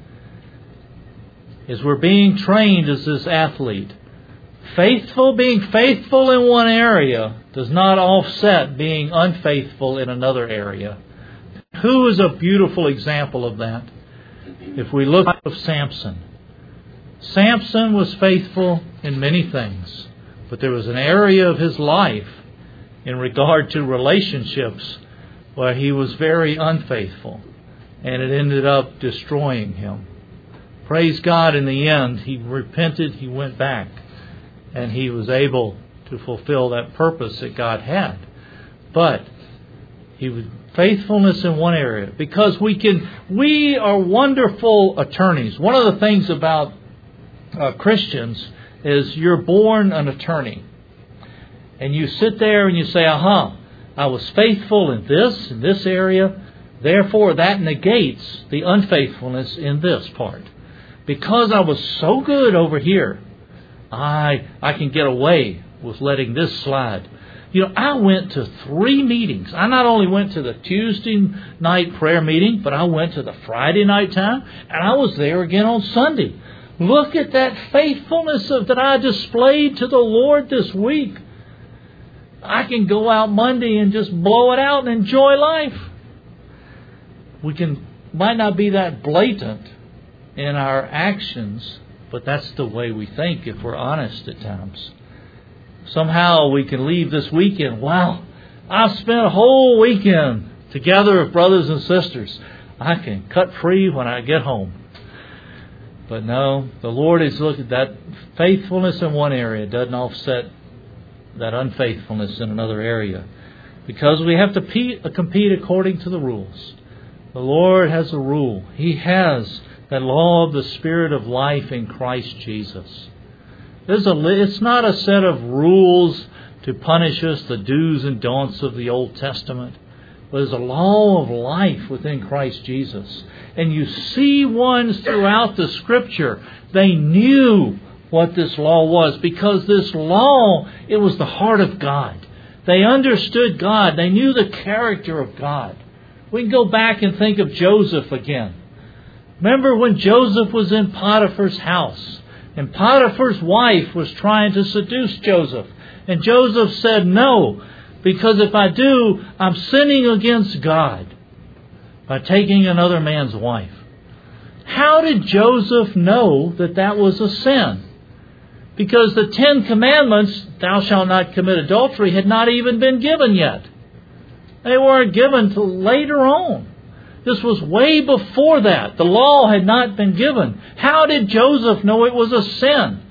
S1: As we're being trained as this athlete, faithful, being faithful in one area does not offset being unfaithful in another area. Who is a beautiful example of that? If we look at Samson. Samson was faithful in many things, but there was an area of his life in regard to relationships where he was very unfaithful, and it ended up destroying him. Praise God, in the end, he repented, he went back, and he was able to fulfill that purpose that God had. But he was faithfulness in one area, because we can, we are wonderful attorneys. One of the things about uh, Christians is you're born an attorney. And you sit there and you say, aha, I was faithful in this, in this area, therefore that negates the unfaithfulness in this part. Because I was so good over here, I I can get away with letting this slide. You know, I went to three meetings. I not only went to the Tuesday night prayer meeting, but I went to the Friday night time, and I was there again on Sunday. Look at that faithfulness of, that I displayed to the Lord this week. I can go out Monday and just blow it out and enjoy life. We can might not be that blatant in our actions, but that's the way we think if we're honest at times. Somehow we can leave this weekend, wow, I've spent a whole weekend together with brothers and sisters. I can cut free when I get home. But no, the Lord is looking at that faithfulness in one area doesn't offset that unfaithfulness in another area. Because we have to compete according to the rules. The Lord has a rule. He has that law of the Spirit of life in Christ Jesus. There's a, it's not a set of rules to punish us, the do's and don'ts of the Old Testament. but as a law of life within Christ Jesus. And you see ones throughout the Scripture, they knew what this law was, because this law, it was the heart of God. They understood God. They knew the character of God. We can go back and think of Joseph again. Remember when Joseph was in Potiphar's house, and Potiphar's wife was trying to seduce Joseph. And Joseph said, no, because if I do, I'm sinning against God by taking another man's wife. How did Joseph know that that was a sin? Because the Ten Commandments, thou shalt not commit adultery, had not even been given yet. They weren't given till later on. This was way before that. The law had not been given. How did Joseph know it was a sin?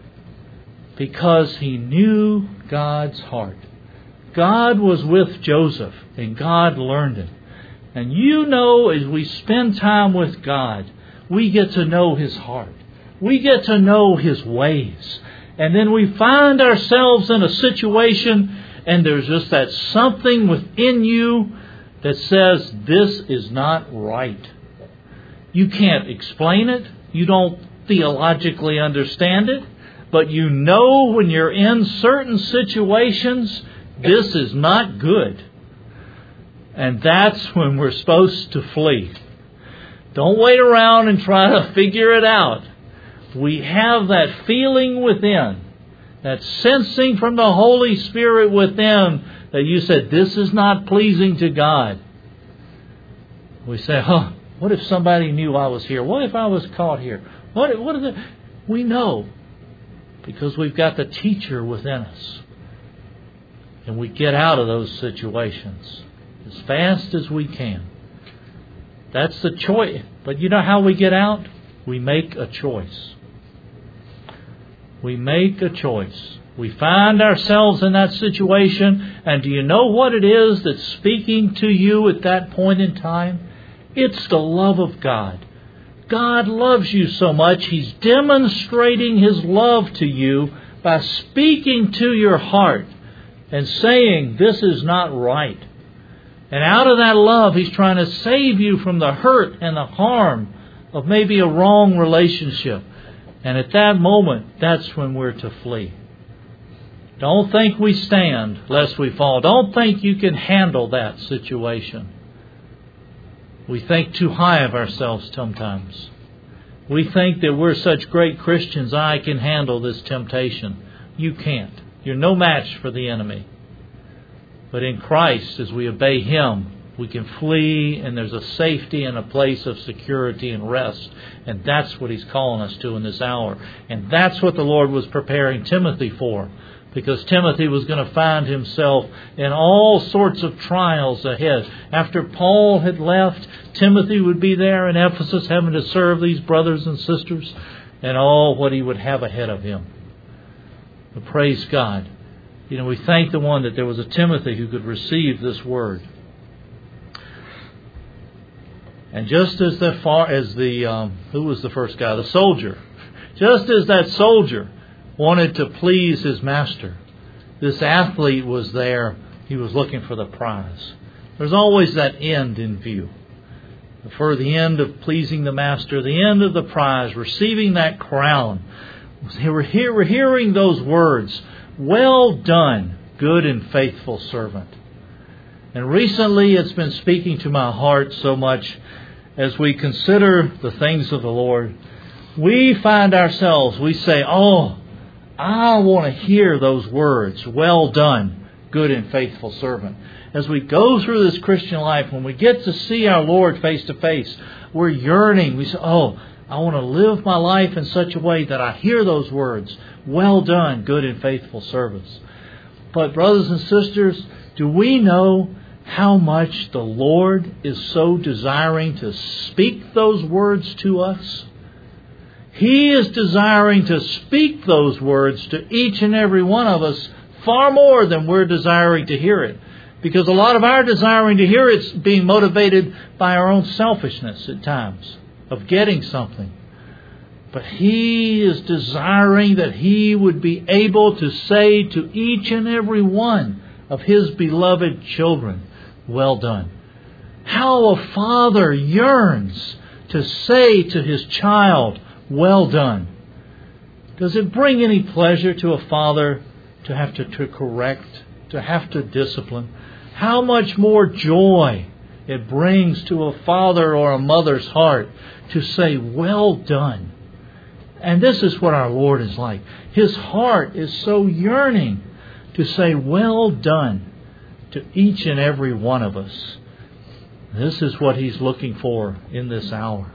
S1: Because he knew God's heart. God was with Joseph, and God learned it. And you know, as we spend time with God, we get to know His heart. We get to know His ways. And then we find ourselves in a situation, and there's just that something within you that says, this is not right. You can't explain it. You don't theologically understand it. But you know when you're in certain situations, this is not good. And that's when we're supposed to flee. Don't wait around and try to figure it out. We have that feeling within, that sensing from the Holy Spirit within, that you said, this is not pleasing to God. We say, huh, what if somebody knew I was here? What if I was caught here? What, what is it? We know, because we've got the teacher within us. And we get out of those situations as fast as we can. That's the choice. But you know how we get out? We make a choice. We make a choice. We find ourselves in that situation, and do you know what it is that's speaking to you at that point in time? It's the love of God. God loves you so much, He's demonstrating His love to you by speaking to your heart and saying, this is not right. And out of that love, He's trying to save you from the hurt and the harm of maybe a wrong relationship. And at that moment, that's when we're to flee. Don't think we stand lest we fall. Don't think you can handle that situation. We think too high of ourselves sometimes. We think that we're such great Christians, I can handle this temptation. You can't. You're no match for the enemy. But in Christ, as we obey Him, we can flee, and there's a safety and a place of security and rest. And that's what He's calling us to in this hour. And that's what the Lord was preparing Timothy for. Because Timothy was going to find himself in all sorts of trials ahead. After Paul had left, Timothy would be there in Ephesus having to serve these brothers and sisters, and all what he would have ahead of him. But praise God. You know, we thank the one that there was a Timothy who could receive this word. And just as the far as the um, who was the first guy, the soldier, just as that soldier wanted to please his master, this athlete was there. He was looking for the prize. There's always that end in view. For the end of pleasing the master, the end of the prize, receiving that crown. We're, hear, we're hearing those words, well done, good and faithful servant. And recently it's been speaking to my heart so much as we consider the things of the Lord. We find ourselves, we say, oh, I want to hear those words, well done, good and faithful servant. As we go through this Christian life, when we get to see our Lord face to face, we're yearning. We say, oh, I want to live my life in such a way that I hear those words, well done, good and faithful servants. But brothers and sisters, do we know how much the Lord is so desiring to speak those words to us? He is desiring to speak those words to each and every one of us far more than we're desiring to hear it. Because a lot of our desiring to hear it is being motivated by our own selfishness at times of getting something. But He is desiring that He would be able to say to each and every one of His beloved children well done. How a father yearns to say to his child, well done. Does it bring any pleasure to a father to have to, to correct, to have to discipline? How much more joy it brings to a father or a mother's heart to say, well done. And this is what our Lord is like. His heart is so yearning to say, well done to each and every one of us. This is what He's looking for in this hour.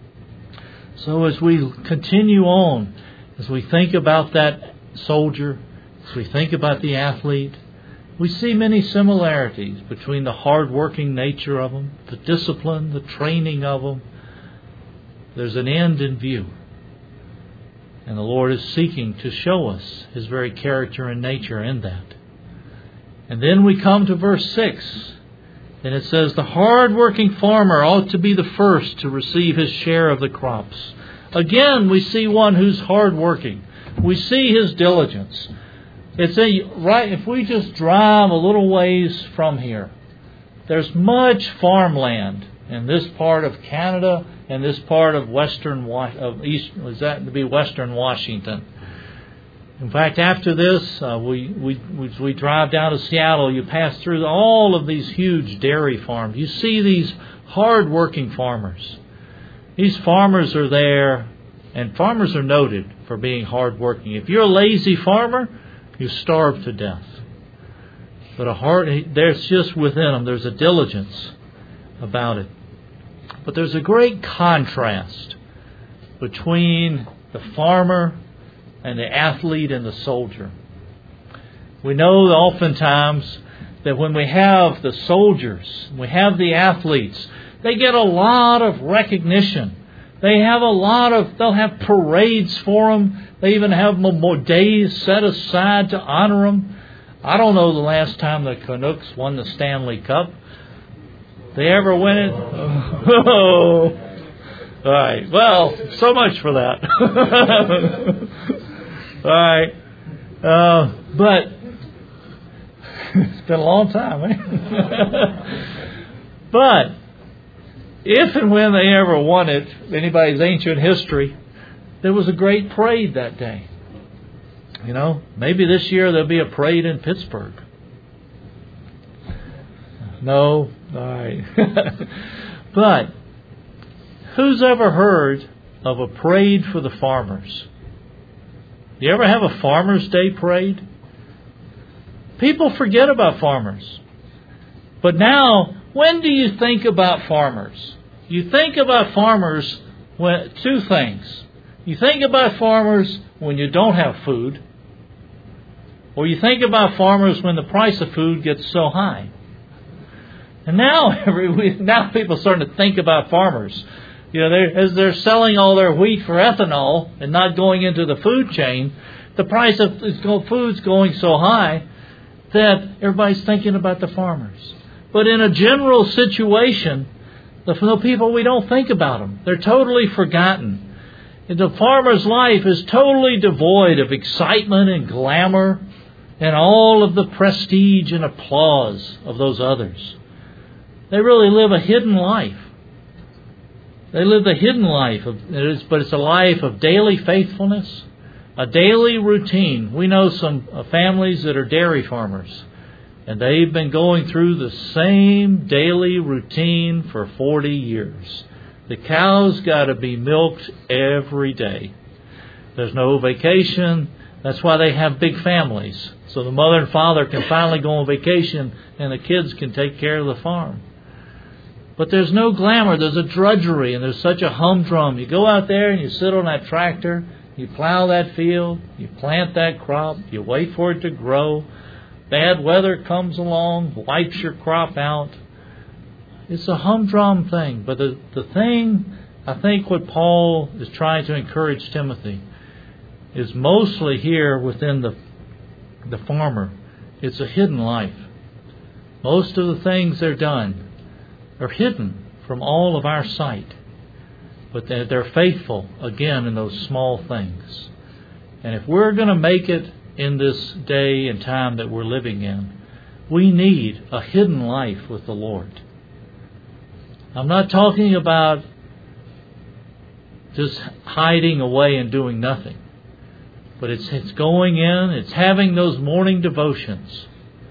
S1: So as we continue on, as we think about that soldier, as we think about the athlete, we see many similarities between the hard-working nature of them, the discipline, the training of them. There's an end in view. And the Lord is seeking to show us His very character and nature in that. And then we come to verse six. And it says, the hard-working farmer ought to be the first to receive his share of the crops. Again, we see one who's hard-working. We see his diligence. It's a right. If we just drive a little ways from here, there's much farmland in this part of Canada and this part of western of east. Is that to be Western Washington? In fact, after this, uh, we, we we we drive down to Seattle. You pass through all of these huge dairy farms. You see these hard-working farmers. These farmers are there, and farmers are noted for being hard-working. If you're a lazy farmer, you starve to death. But a heart, there's just within them, there's a diligence about it. But there's a great contrast between the farmer and the athlete and the soldier. We know oftentimes that when we have the soldiers, we have the athletes, they get a lot of recognition. They have a lot of, they'll have parades for them. They even have more days set aside to honor them. I don't know the last time the Canucks won the Stanley Cup. They ever win it? Oh. All right. Well, so much for that. All right. Uh, but it's been a long time, eh? But if and when they ever won it, anybody's ancient history, there was a great parade that day. You know, maybe this year there'll be a parade in Pittsburgh. No? All right. But who's ever heard of a parade for the farmers? You ever have a Farmers' Day parade? People forget about farmers. But now, when do you think about farmers? You think about farmers when two things. You think about farmers when you don't have food, or you think about farmers when the price of food gets so high. And now, every now people are starting to think about farmers. You know, they're, as they're selling all their wheat for ethanol and not going into the food chain, the price of food's going so high that everybody's thinking about the farmers. But in a general situation, the people, we don't think about them. They're totally forgotten. And the farmer's life is totally devoid of excitement and glamour and all of the prestige and applause of those others. They really live a hidden life. They live the hidden life, of, but it's a life of daily faithfulness, a daily routine. We know some families that are dairy farmers, and they've been going through the same daily routine for forty years. The cows got to be milked every day. There's no vacation. That's why they have big families. So the mother and father can finally go on vacation and the kids can take care of the farm. But there's no glamour. There's a drudgery and there's such a humdrum. You go out there and you sit on that tractor. You plow that field. You plant that crop. You wait for it to grow. Bad weather comes along, wipes your crop out. It's a humdrum thing. But the, the thing, I think what Paul is trying to encourage Timothy is mostly here within the, the farmer. It's a hidden life. Most of the things they're done are hidden from all of our sight. But they're, they're faithful, again, in those small things. And if we're going to make it in this day and time that we're living in, We need a hidden life with the Lord. I'm not talking about just hiding away and doing nothing. But it's, it's going in, it's having those morning devotions.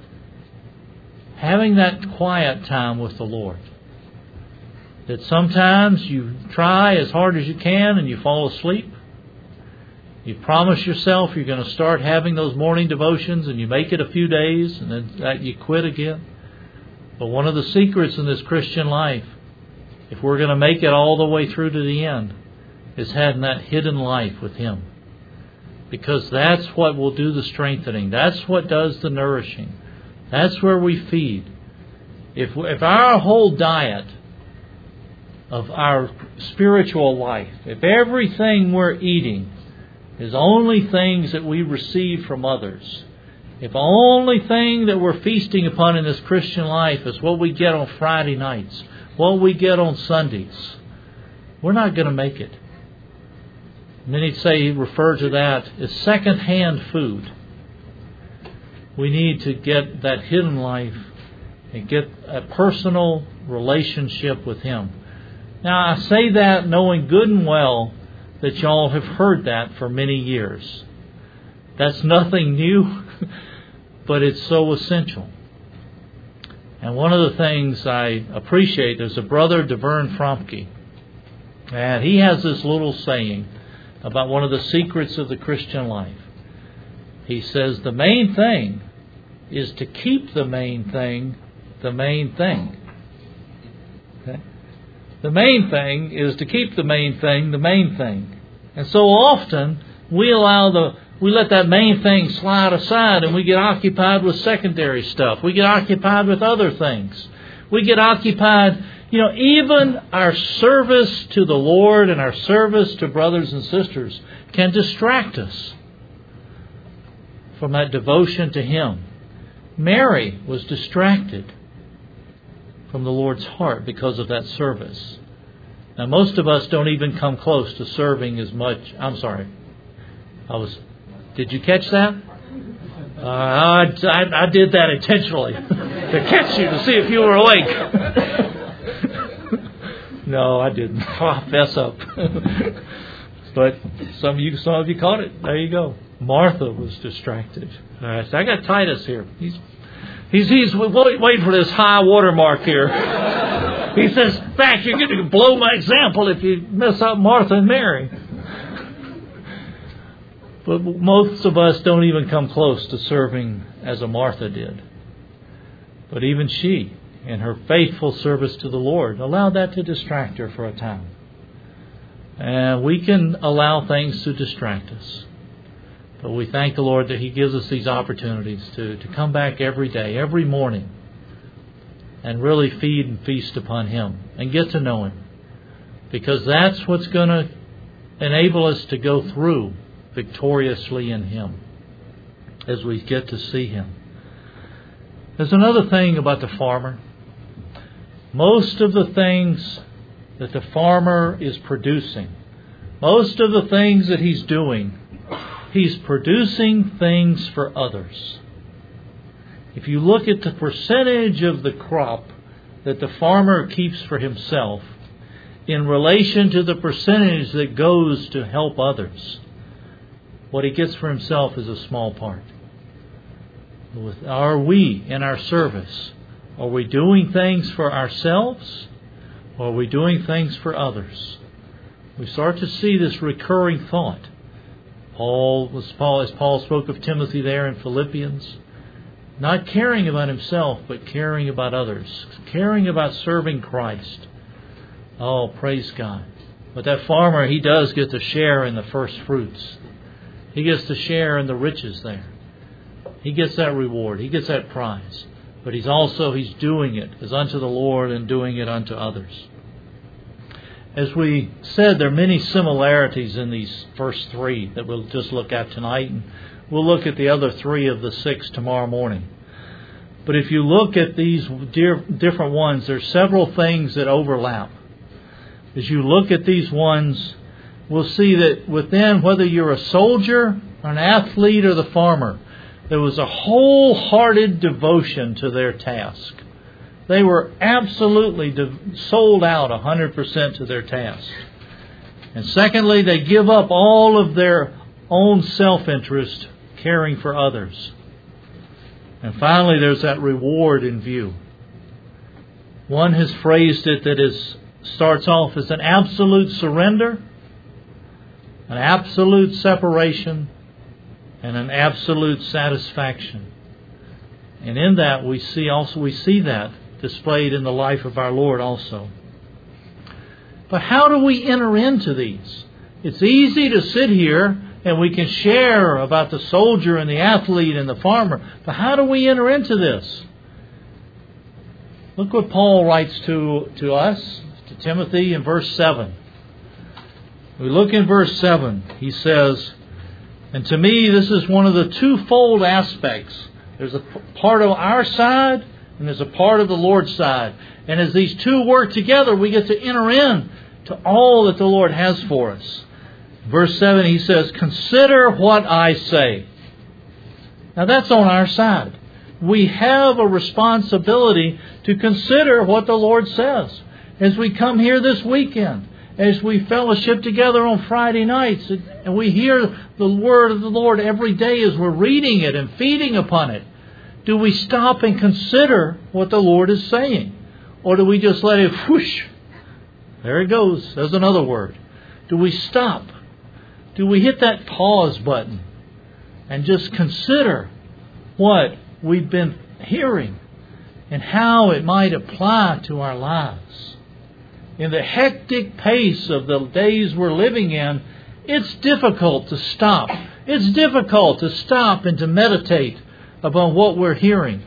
S1: Having that quiet time with the Lord. That sometimes you try as hard as you can and you fall asleep. You promise yourself you're going to start having those morning devotions and you make it a few days and then that you quit again. But one of the secrets in this Christian life, if we're going to make it all the way through to the end, is having that hidden life with Him. Because that's what will do the strengthening. That's what does the nourishing. That's where we feed. If, if our whole diet of our spiritual life, if everything we're eating is only things that we receive from others, if the only thing that we're feasting upon in this Christian life is what we get on Friday nights, what we get on Sundays, we're not going to make it. Many say, refer to that as second-hand food. We need to get that hidden life and get a personal relationship with Him. Now, I say that knowing good and well that y'all have heard that for many years. That's nothing new, but it's so essential. And one of the things I appreciate is a brother, DeVern Fromke. And he has this little saying about one of the secrets of the Christian life. He says the main thing is to keep the main thing the main thing. Okay? The main thing is to keep the main thing the main thing. And so often we allow the we let that main thing slide aside and we get occupied with secondary stuff. We get occupied with other things. We get occupied, you know, even our service to the Lord and our service to brothers and sisters can distract us from that devotion to Him. Mary was distracted from the Lord's heart because of that service. Now, most of us don't even come close to serving as much. I'm sorry. I was. Did you catch that? Uh, I, I, I did that intentionally to catch you to see if you were awake. No, I didn't. I'll fess up. But some of you, some of you caught it. There you go. Martha was distracted. All right, so I got Titus here. He's he's he's waiting for this high water mark here. He says, "In fact, you're going to blow my example if you mess up Martha and Mary." But most of us don't even come close to serving as a Martha did. But even she, in her faithful service to the Lord, allowed that to distract her for a time. And we can allow things to distract us. But we thank the Lord that He gives us these opportunities to, to come back every day, every morning, and really feed and feast upon Him and get to know Him. Because that's what's going to enable us to go through victoriously in Him as we get to see Him. There's another thing about the farmer. Most of the things that the farmer is producing, most of the things that he's doing, he's producing things for others. If you look at the percentage of the crop that the farmer keeps for himself in relation to the percentage that goes to help others, what he gets for himself is a small part. Are we, in our service, are we doing things for ourselves, or are we doing things for others? We start to see this recurring thought. Paul was Paul, as Paul spoke of Timothy there in Philippians, not caring about himself, but caring about others, caring about serving Christ. Oh, praise God. But that farmer, he does get to share in the first fruits. He gets to share in the riches there. He gets that reward. He gets that prize. But he's also, he's doing it as unto the Lord and doing it unto others. As we said, there are many similarities in these first three that we'll just look at tonight. And we'll look at the other three of the six tomorrow morning. But if you look at these different ones, there's several things that overlap. As you look at these ones, we'll see that within, whether you're a soldier, or an athlete, or the farmer, There was a wholehearted devotion to their task. They were absolutely de- sold out one hundred percent to their task. And secondly, they give up all of their own self-interest, caring for others. And finally, there's that reward in view. One has phrased it that is starts off as an absolute surrender, an absolute separation, and an absolute satisfaction. And in that we see also we see that displayed in the life of our Lord also. But how do we enter into these? It's easy to sit here and we can share about the soldier and the athlete and the farmer. But how do we enter into this? Look what Paul writes to, to us, to Timothy in verse seven. We look in verse seven. He says, and to me this is one of the twofold aspects. There's a part of our side and there's a part of the Lord's side. And as these two work together, we get to enter in to all that the Lord has for us. Verse seven, he says, consider what I say. Now that's on our side. We have a responsibility to consider what the Lord says. As we come here this weekend, as we fellowship together on Friday nights, and we hear the word of the Lord every day as we're reading it and feeding upon it, do we stop and consider what the Lord is saying? Or do we just let it whoosh? There it goes. There's another word. Do we stop? Do we hit that pause button and just consider what we've been hearing and how it might apply to our lives? In the hectic pace of the days we're living in, it's difficult to stop. It's difficult to stop and to meditate upon what we're hearing.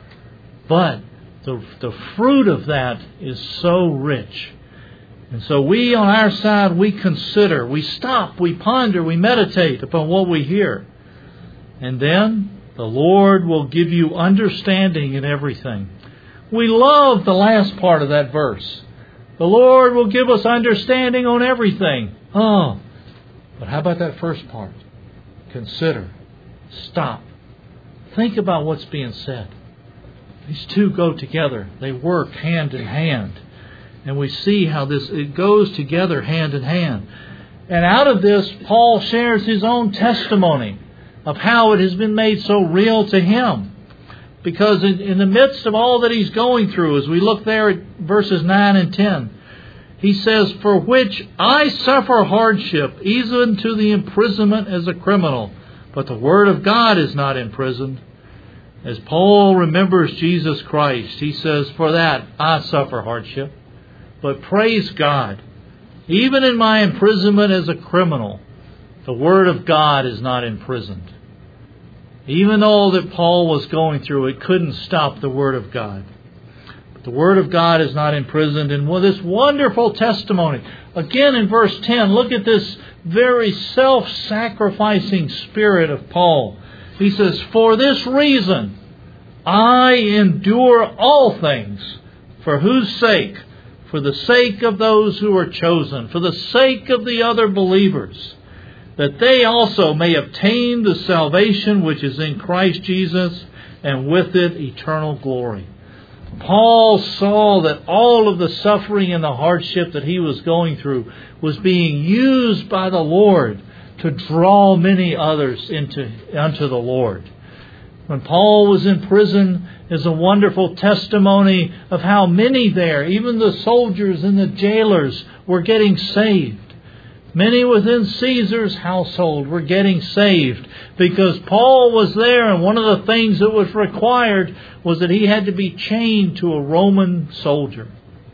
S1: But the, the fruit of that is so rich. And so we on our side, we consider, we stop, we ponder, we meditate upon what we hear. And then the Lord will give you understanding in everything. We love the last part of that verse. The Lord will give us understanding on everything. Oh, but how about that first part? Consider. Stop. Think about what's being said. These two go together. They work hand in hand. And we see how this it goes together hand in hand. And out of this, Paul shares his own testimony of how it has been made so real to him. Because in, in the midst of all that he's going through, as we look there at verses nine and ten, he says, for which I suffer hardship, even to the imprisonment as a criminal. But the word of God is not imprisoned. As Paul remembers Jesus Christ, he says, for that I suffer hardship. But praise God, even in my imprisonment as a criminal, the word of God is not imprisoned. Even all that Paul was going through, it couldn't stop the word of God. But the word of God is not imprisoned. And with this wonderful testimony, again in verse ten, look at this very self-sacrificing spirit of Paul. He says, for this reason, I endure all things. For whose sake? For the sake of those who are chosen, for the sake of the other believers, that they also may obtain the salvation which is in Christ Jesus, and with it eternal glory. Paul saw that all of the suffering and the hardship that he was going through was being used by the Lord to draw many others into unto the Lord. When Paul was in prison, is a wonderful testimony of how many there, even the soldiers and the jailers, were getting saved. Many within Caesar's household were getting saved because Paul was there, and one of the things that was required was that he had to be chained to a Roman soldier.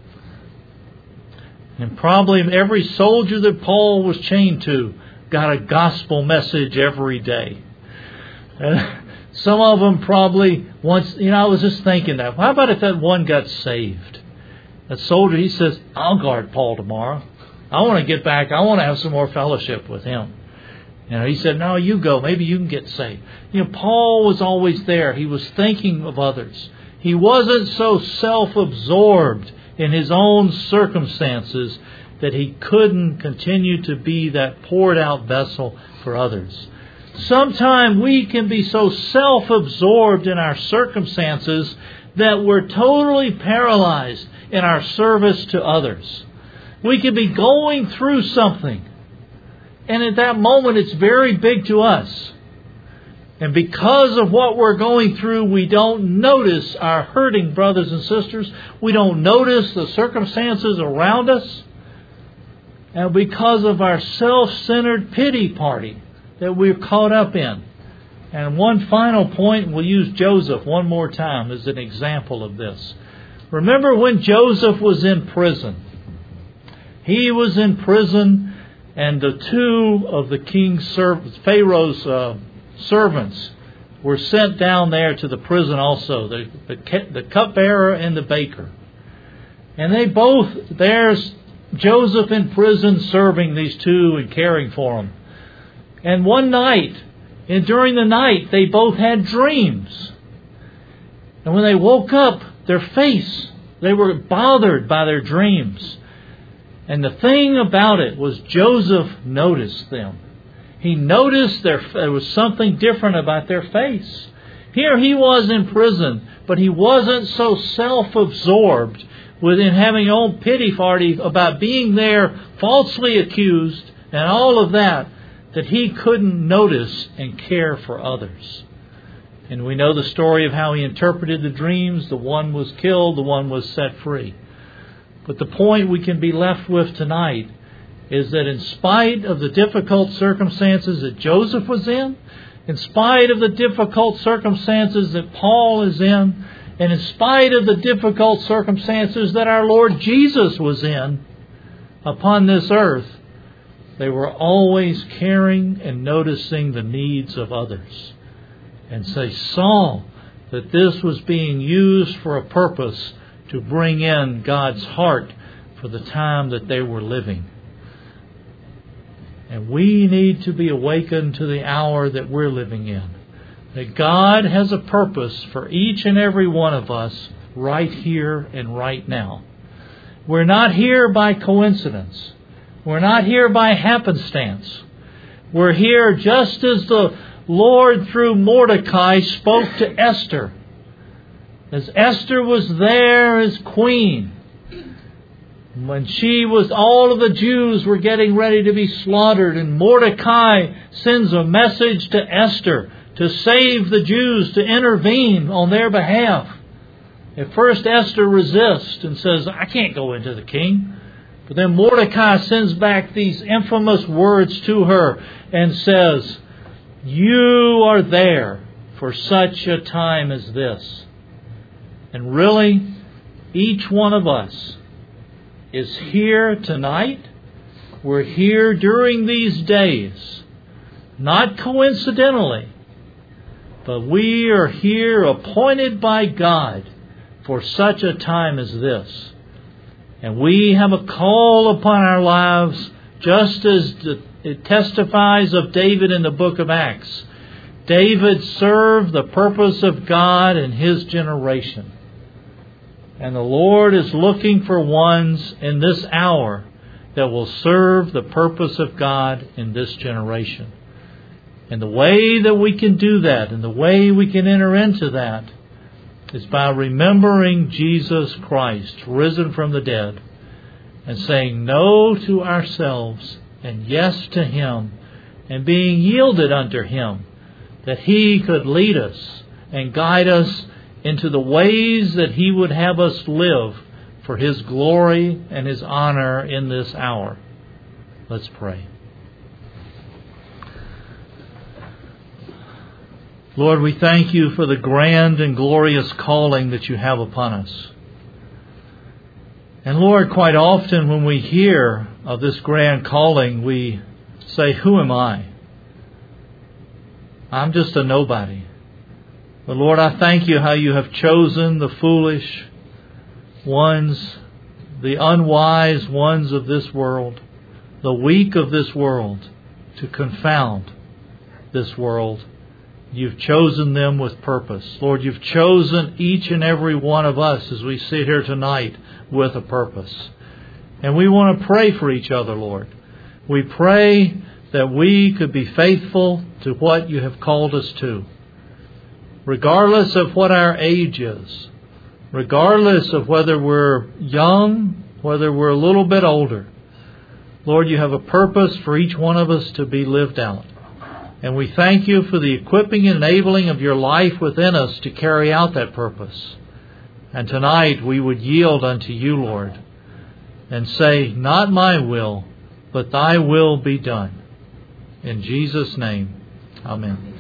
S1: And probably every soldier that Paul was chained to got a gospel message every day. And some of them probably once, you know, I was just thinking that. How about if that one got saved? That soldier, he says, I'll guard Paul tomorrow. I want to get back. I want to have some more fellowship with him. You know, he said, no, you go. Maybe you can get saved. You know, Paul was always there. He was thinking of others. He wasn't so self-absorbed in his own circumstances that he couldn't continue to be that poured out vessel for others. Sometimes we can be so self-absorbed in our circumstances that we're totally paralyzed in our service to others. We can be going through something, and at that moment it's very big to us. And because of what we're going through, we don't notice our hurting brothers and sisters. We don't notice the circumstances around us. And because of our self-centered pity party that we're caught up in. And one final point, we'll use Joseph one more time as an example of this. Remember when Joseph was in prison? He was in prison, and the two of the king's servants, Pharaoh's uh, servants, were sent down there to the prison also, the, the, the cupbearer and the baker. And they both, there's Joseph in prison serving these two and caring for them. And one night, and during the night, they both had dreams. And when they woke up, their face, they were bothered by their dreams. And the thing about it was Joseph noticed them. He noticed there, there was something different about their face. Here he was in prison, but he wasn't so self-absorbed within having his own pity party about being there falsely accused and all of that, that he couldn't notice and care for others. And we know the story of how he interpreted the dreams. The one was killed, the one was set free. But the point we can be left with tonight is that in spite of the difficult circumstances that Joseph was in, in spite of the difficult circumstances that Paul is in, and in spite of the difficult circumstances that our Lord Jesus was in upon this earth, they were always caring and noticing the needs of others. And they saw that this was being used for a purpose to bring in God's heart for the time that they were living. And we need to be awakened to the hour that we're living in. That God has a purpose for each and every one of us right here and right now. We're not here by coincidence. We're not here by happenstance. We're here just as the Lord through Mordecai spoke to Esther. As Esther was there as queen, when she was, all of the Jews were getting ready to be slaughtered, and Mordecai sends a message to Esther to save the Jews, to intervene on their behalf. At first Esther resists and says, I can't go into the king. But then Mordecai sends back these infamous words to her and says, you are there for such a time as this. And really, each one of us is here tonight. We're here during these days, not coincidentally, but we are here appointed by God for such a time as this. And we have a call upon our lives, just as it testifies of David in the book of Acts. David served the purpose of God in his generation. And the Lord is looking for ones in this hour that will serve the purpose of God in this generation. And the way that we can do that, and the way we can enter into that, is by remembering Jesus Christ, risen from the dead, and saying no to ourselves and yes to Him, and being yielded unto Him, that He could lead us and guide us into the ways that He would have us live for His glory and His honor in this hour. Let's pray. Lord, we thank You for the grand and glorious calling that You have upon us. And Lord, quite often when we hear of this grand calling, we say, who am I? I'm just a nobody. But Lord, I thank You how You have chosen the foolish ones, the unwise ones of this world, the weak of this world, to confound this world. You've chosen them with purpose. Lord, You've chosen each and every one of us as we sit here tonight with a purpose. And we want to pray for each other, Lord. We pray that we could be faithful to what you have called us to. Regardless of what our age is, regardless of whether we're young, whether we're a little bit older, Lord, you have a purpose for each one of us to be lived out. And we thank you for the equipping and enabling of your life within us to carry out that purpose. And tonight we would yield unto you, Lord, and say, not my will, but thy will be done. In Jesus' name, amen.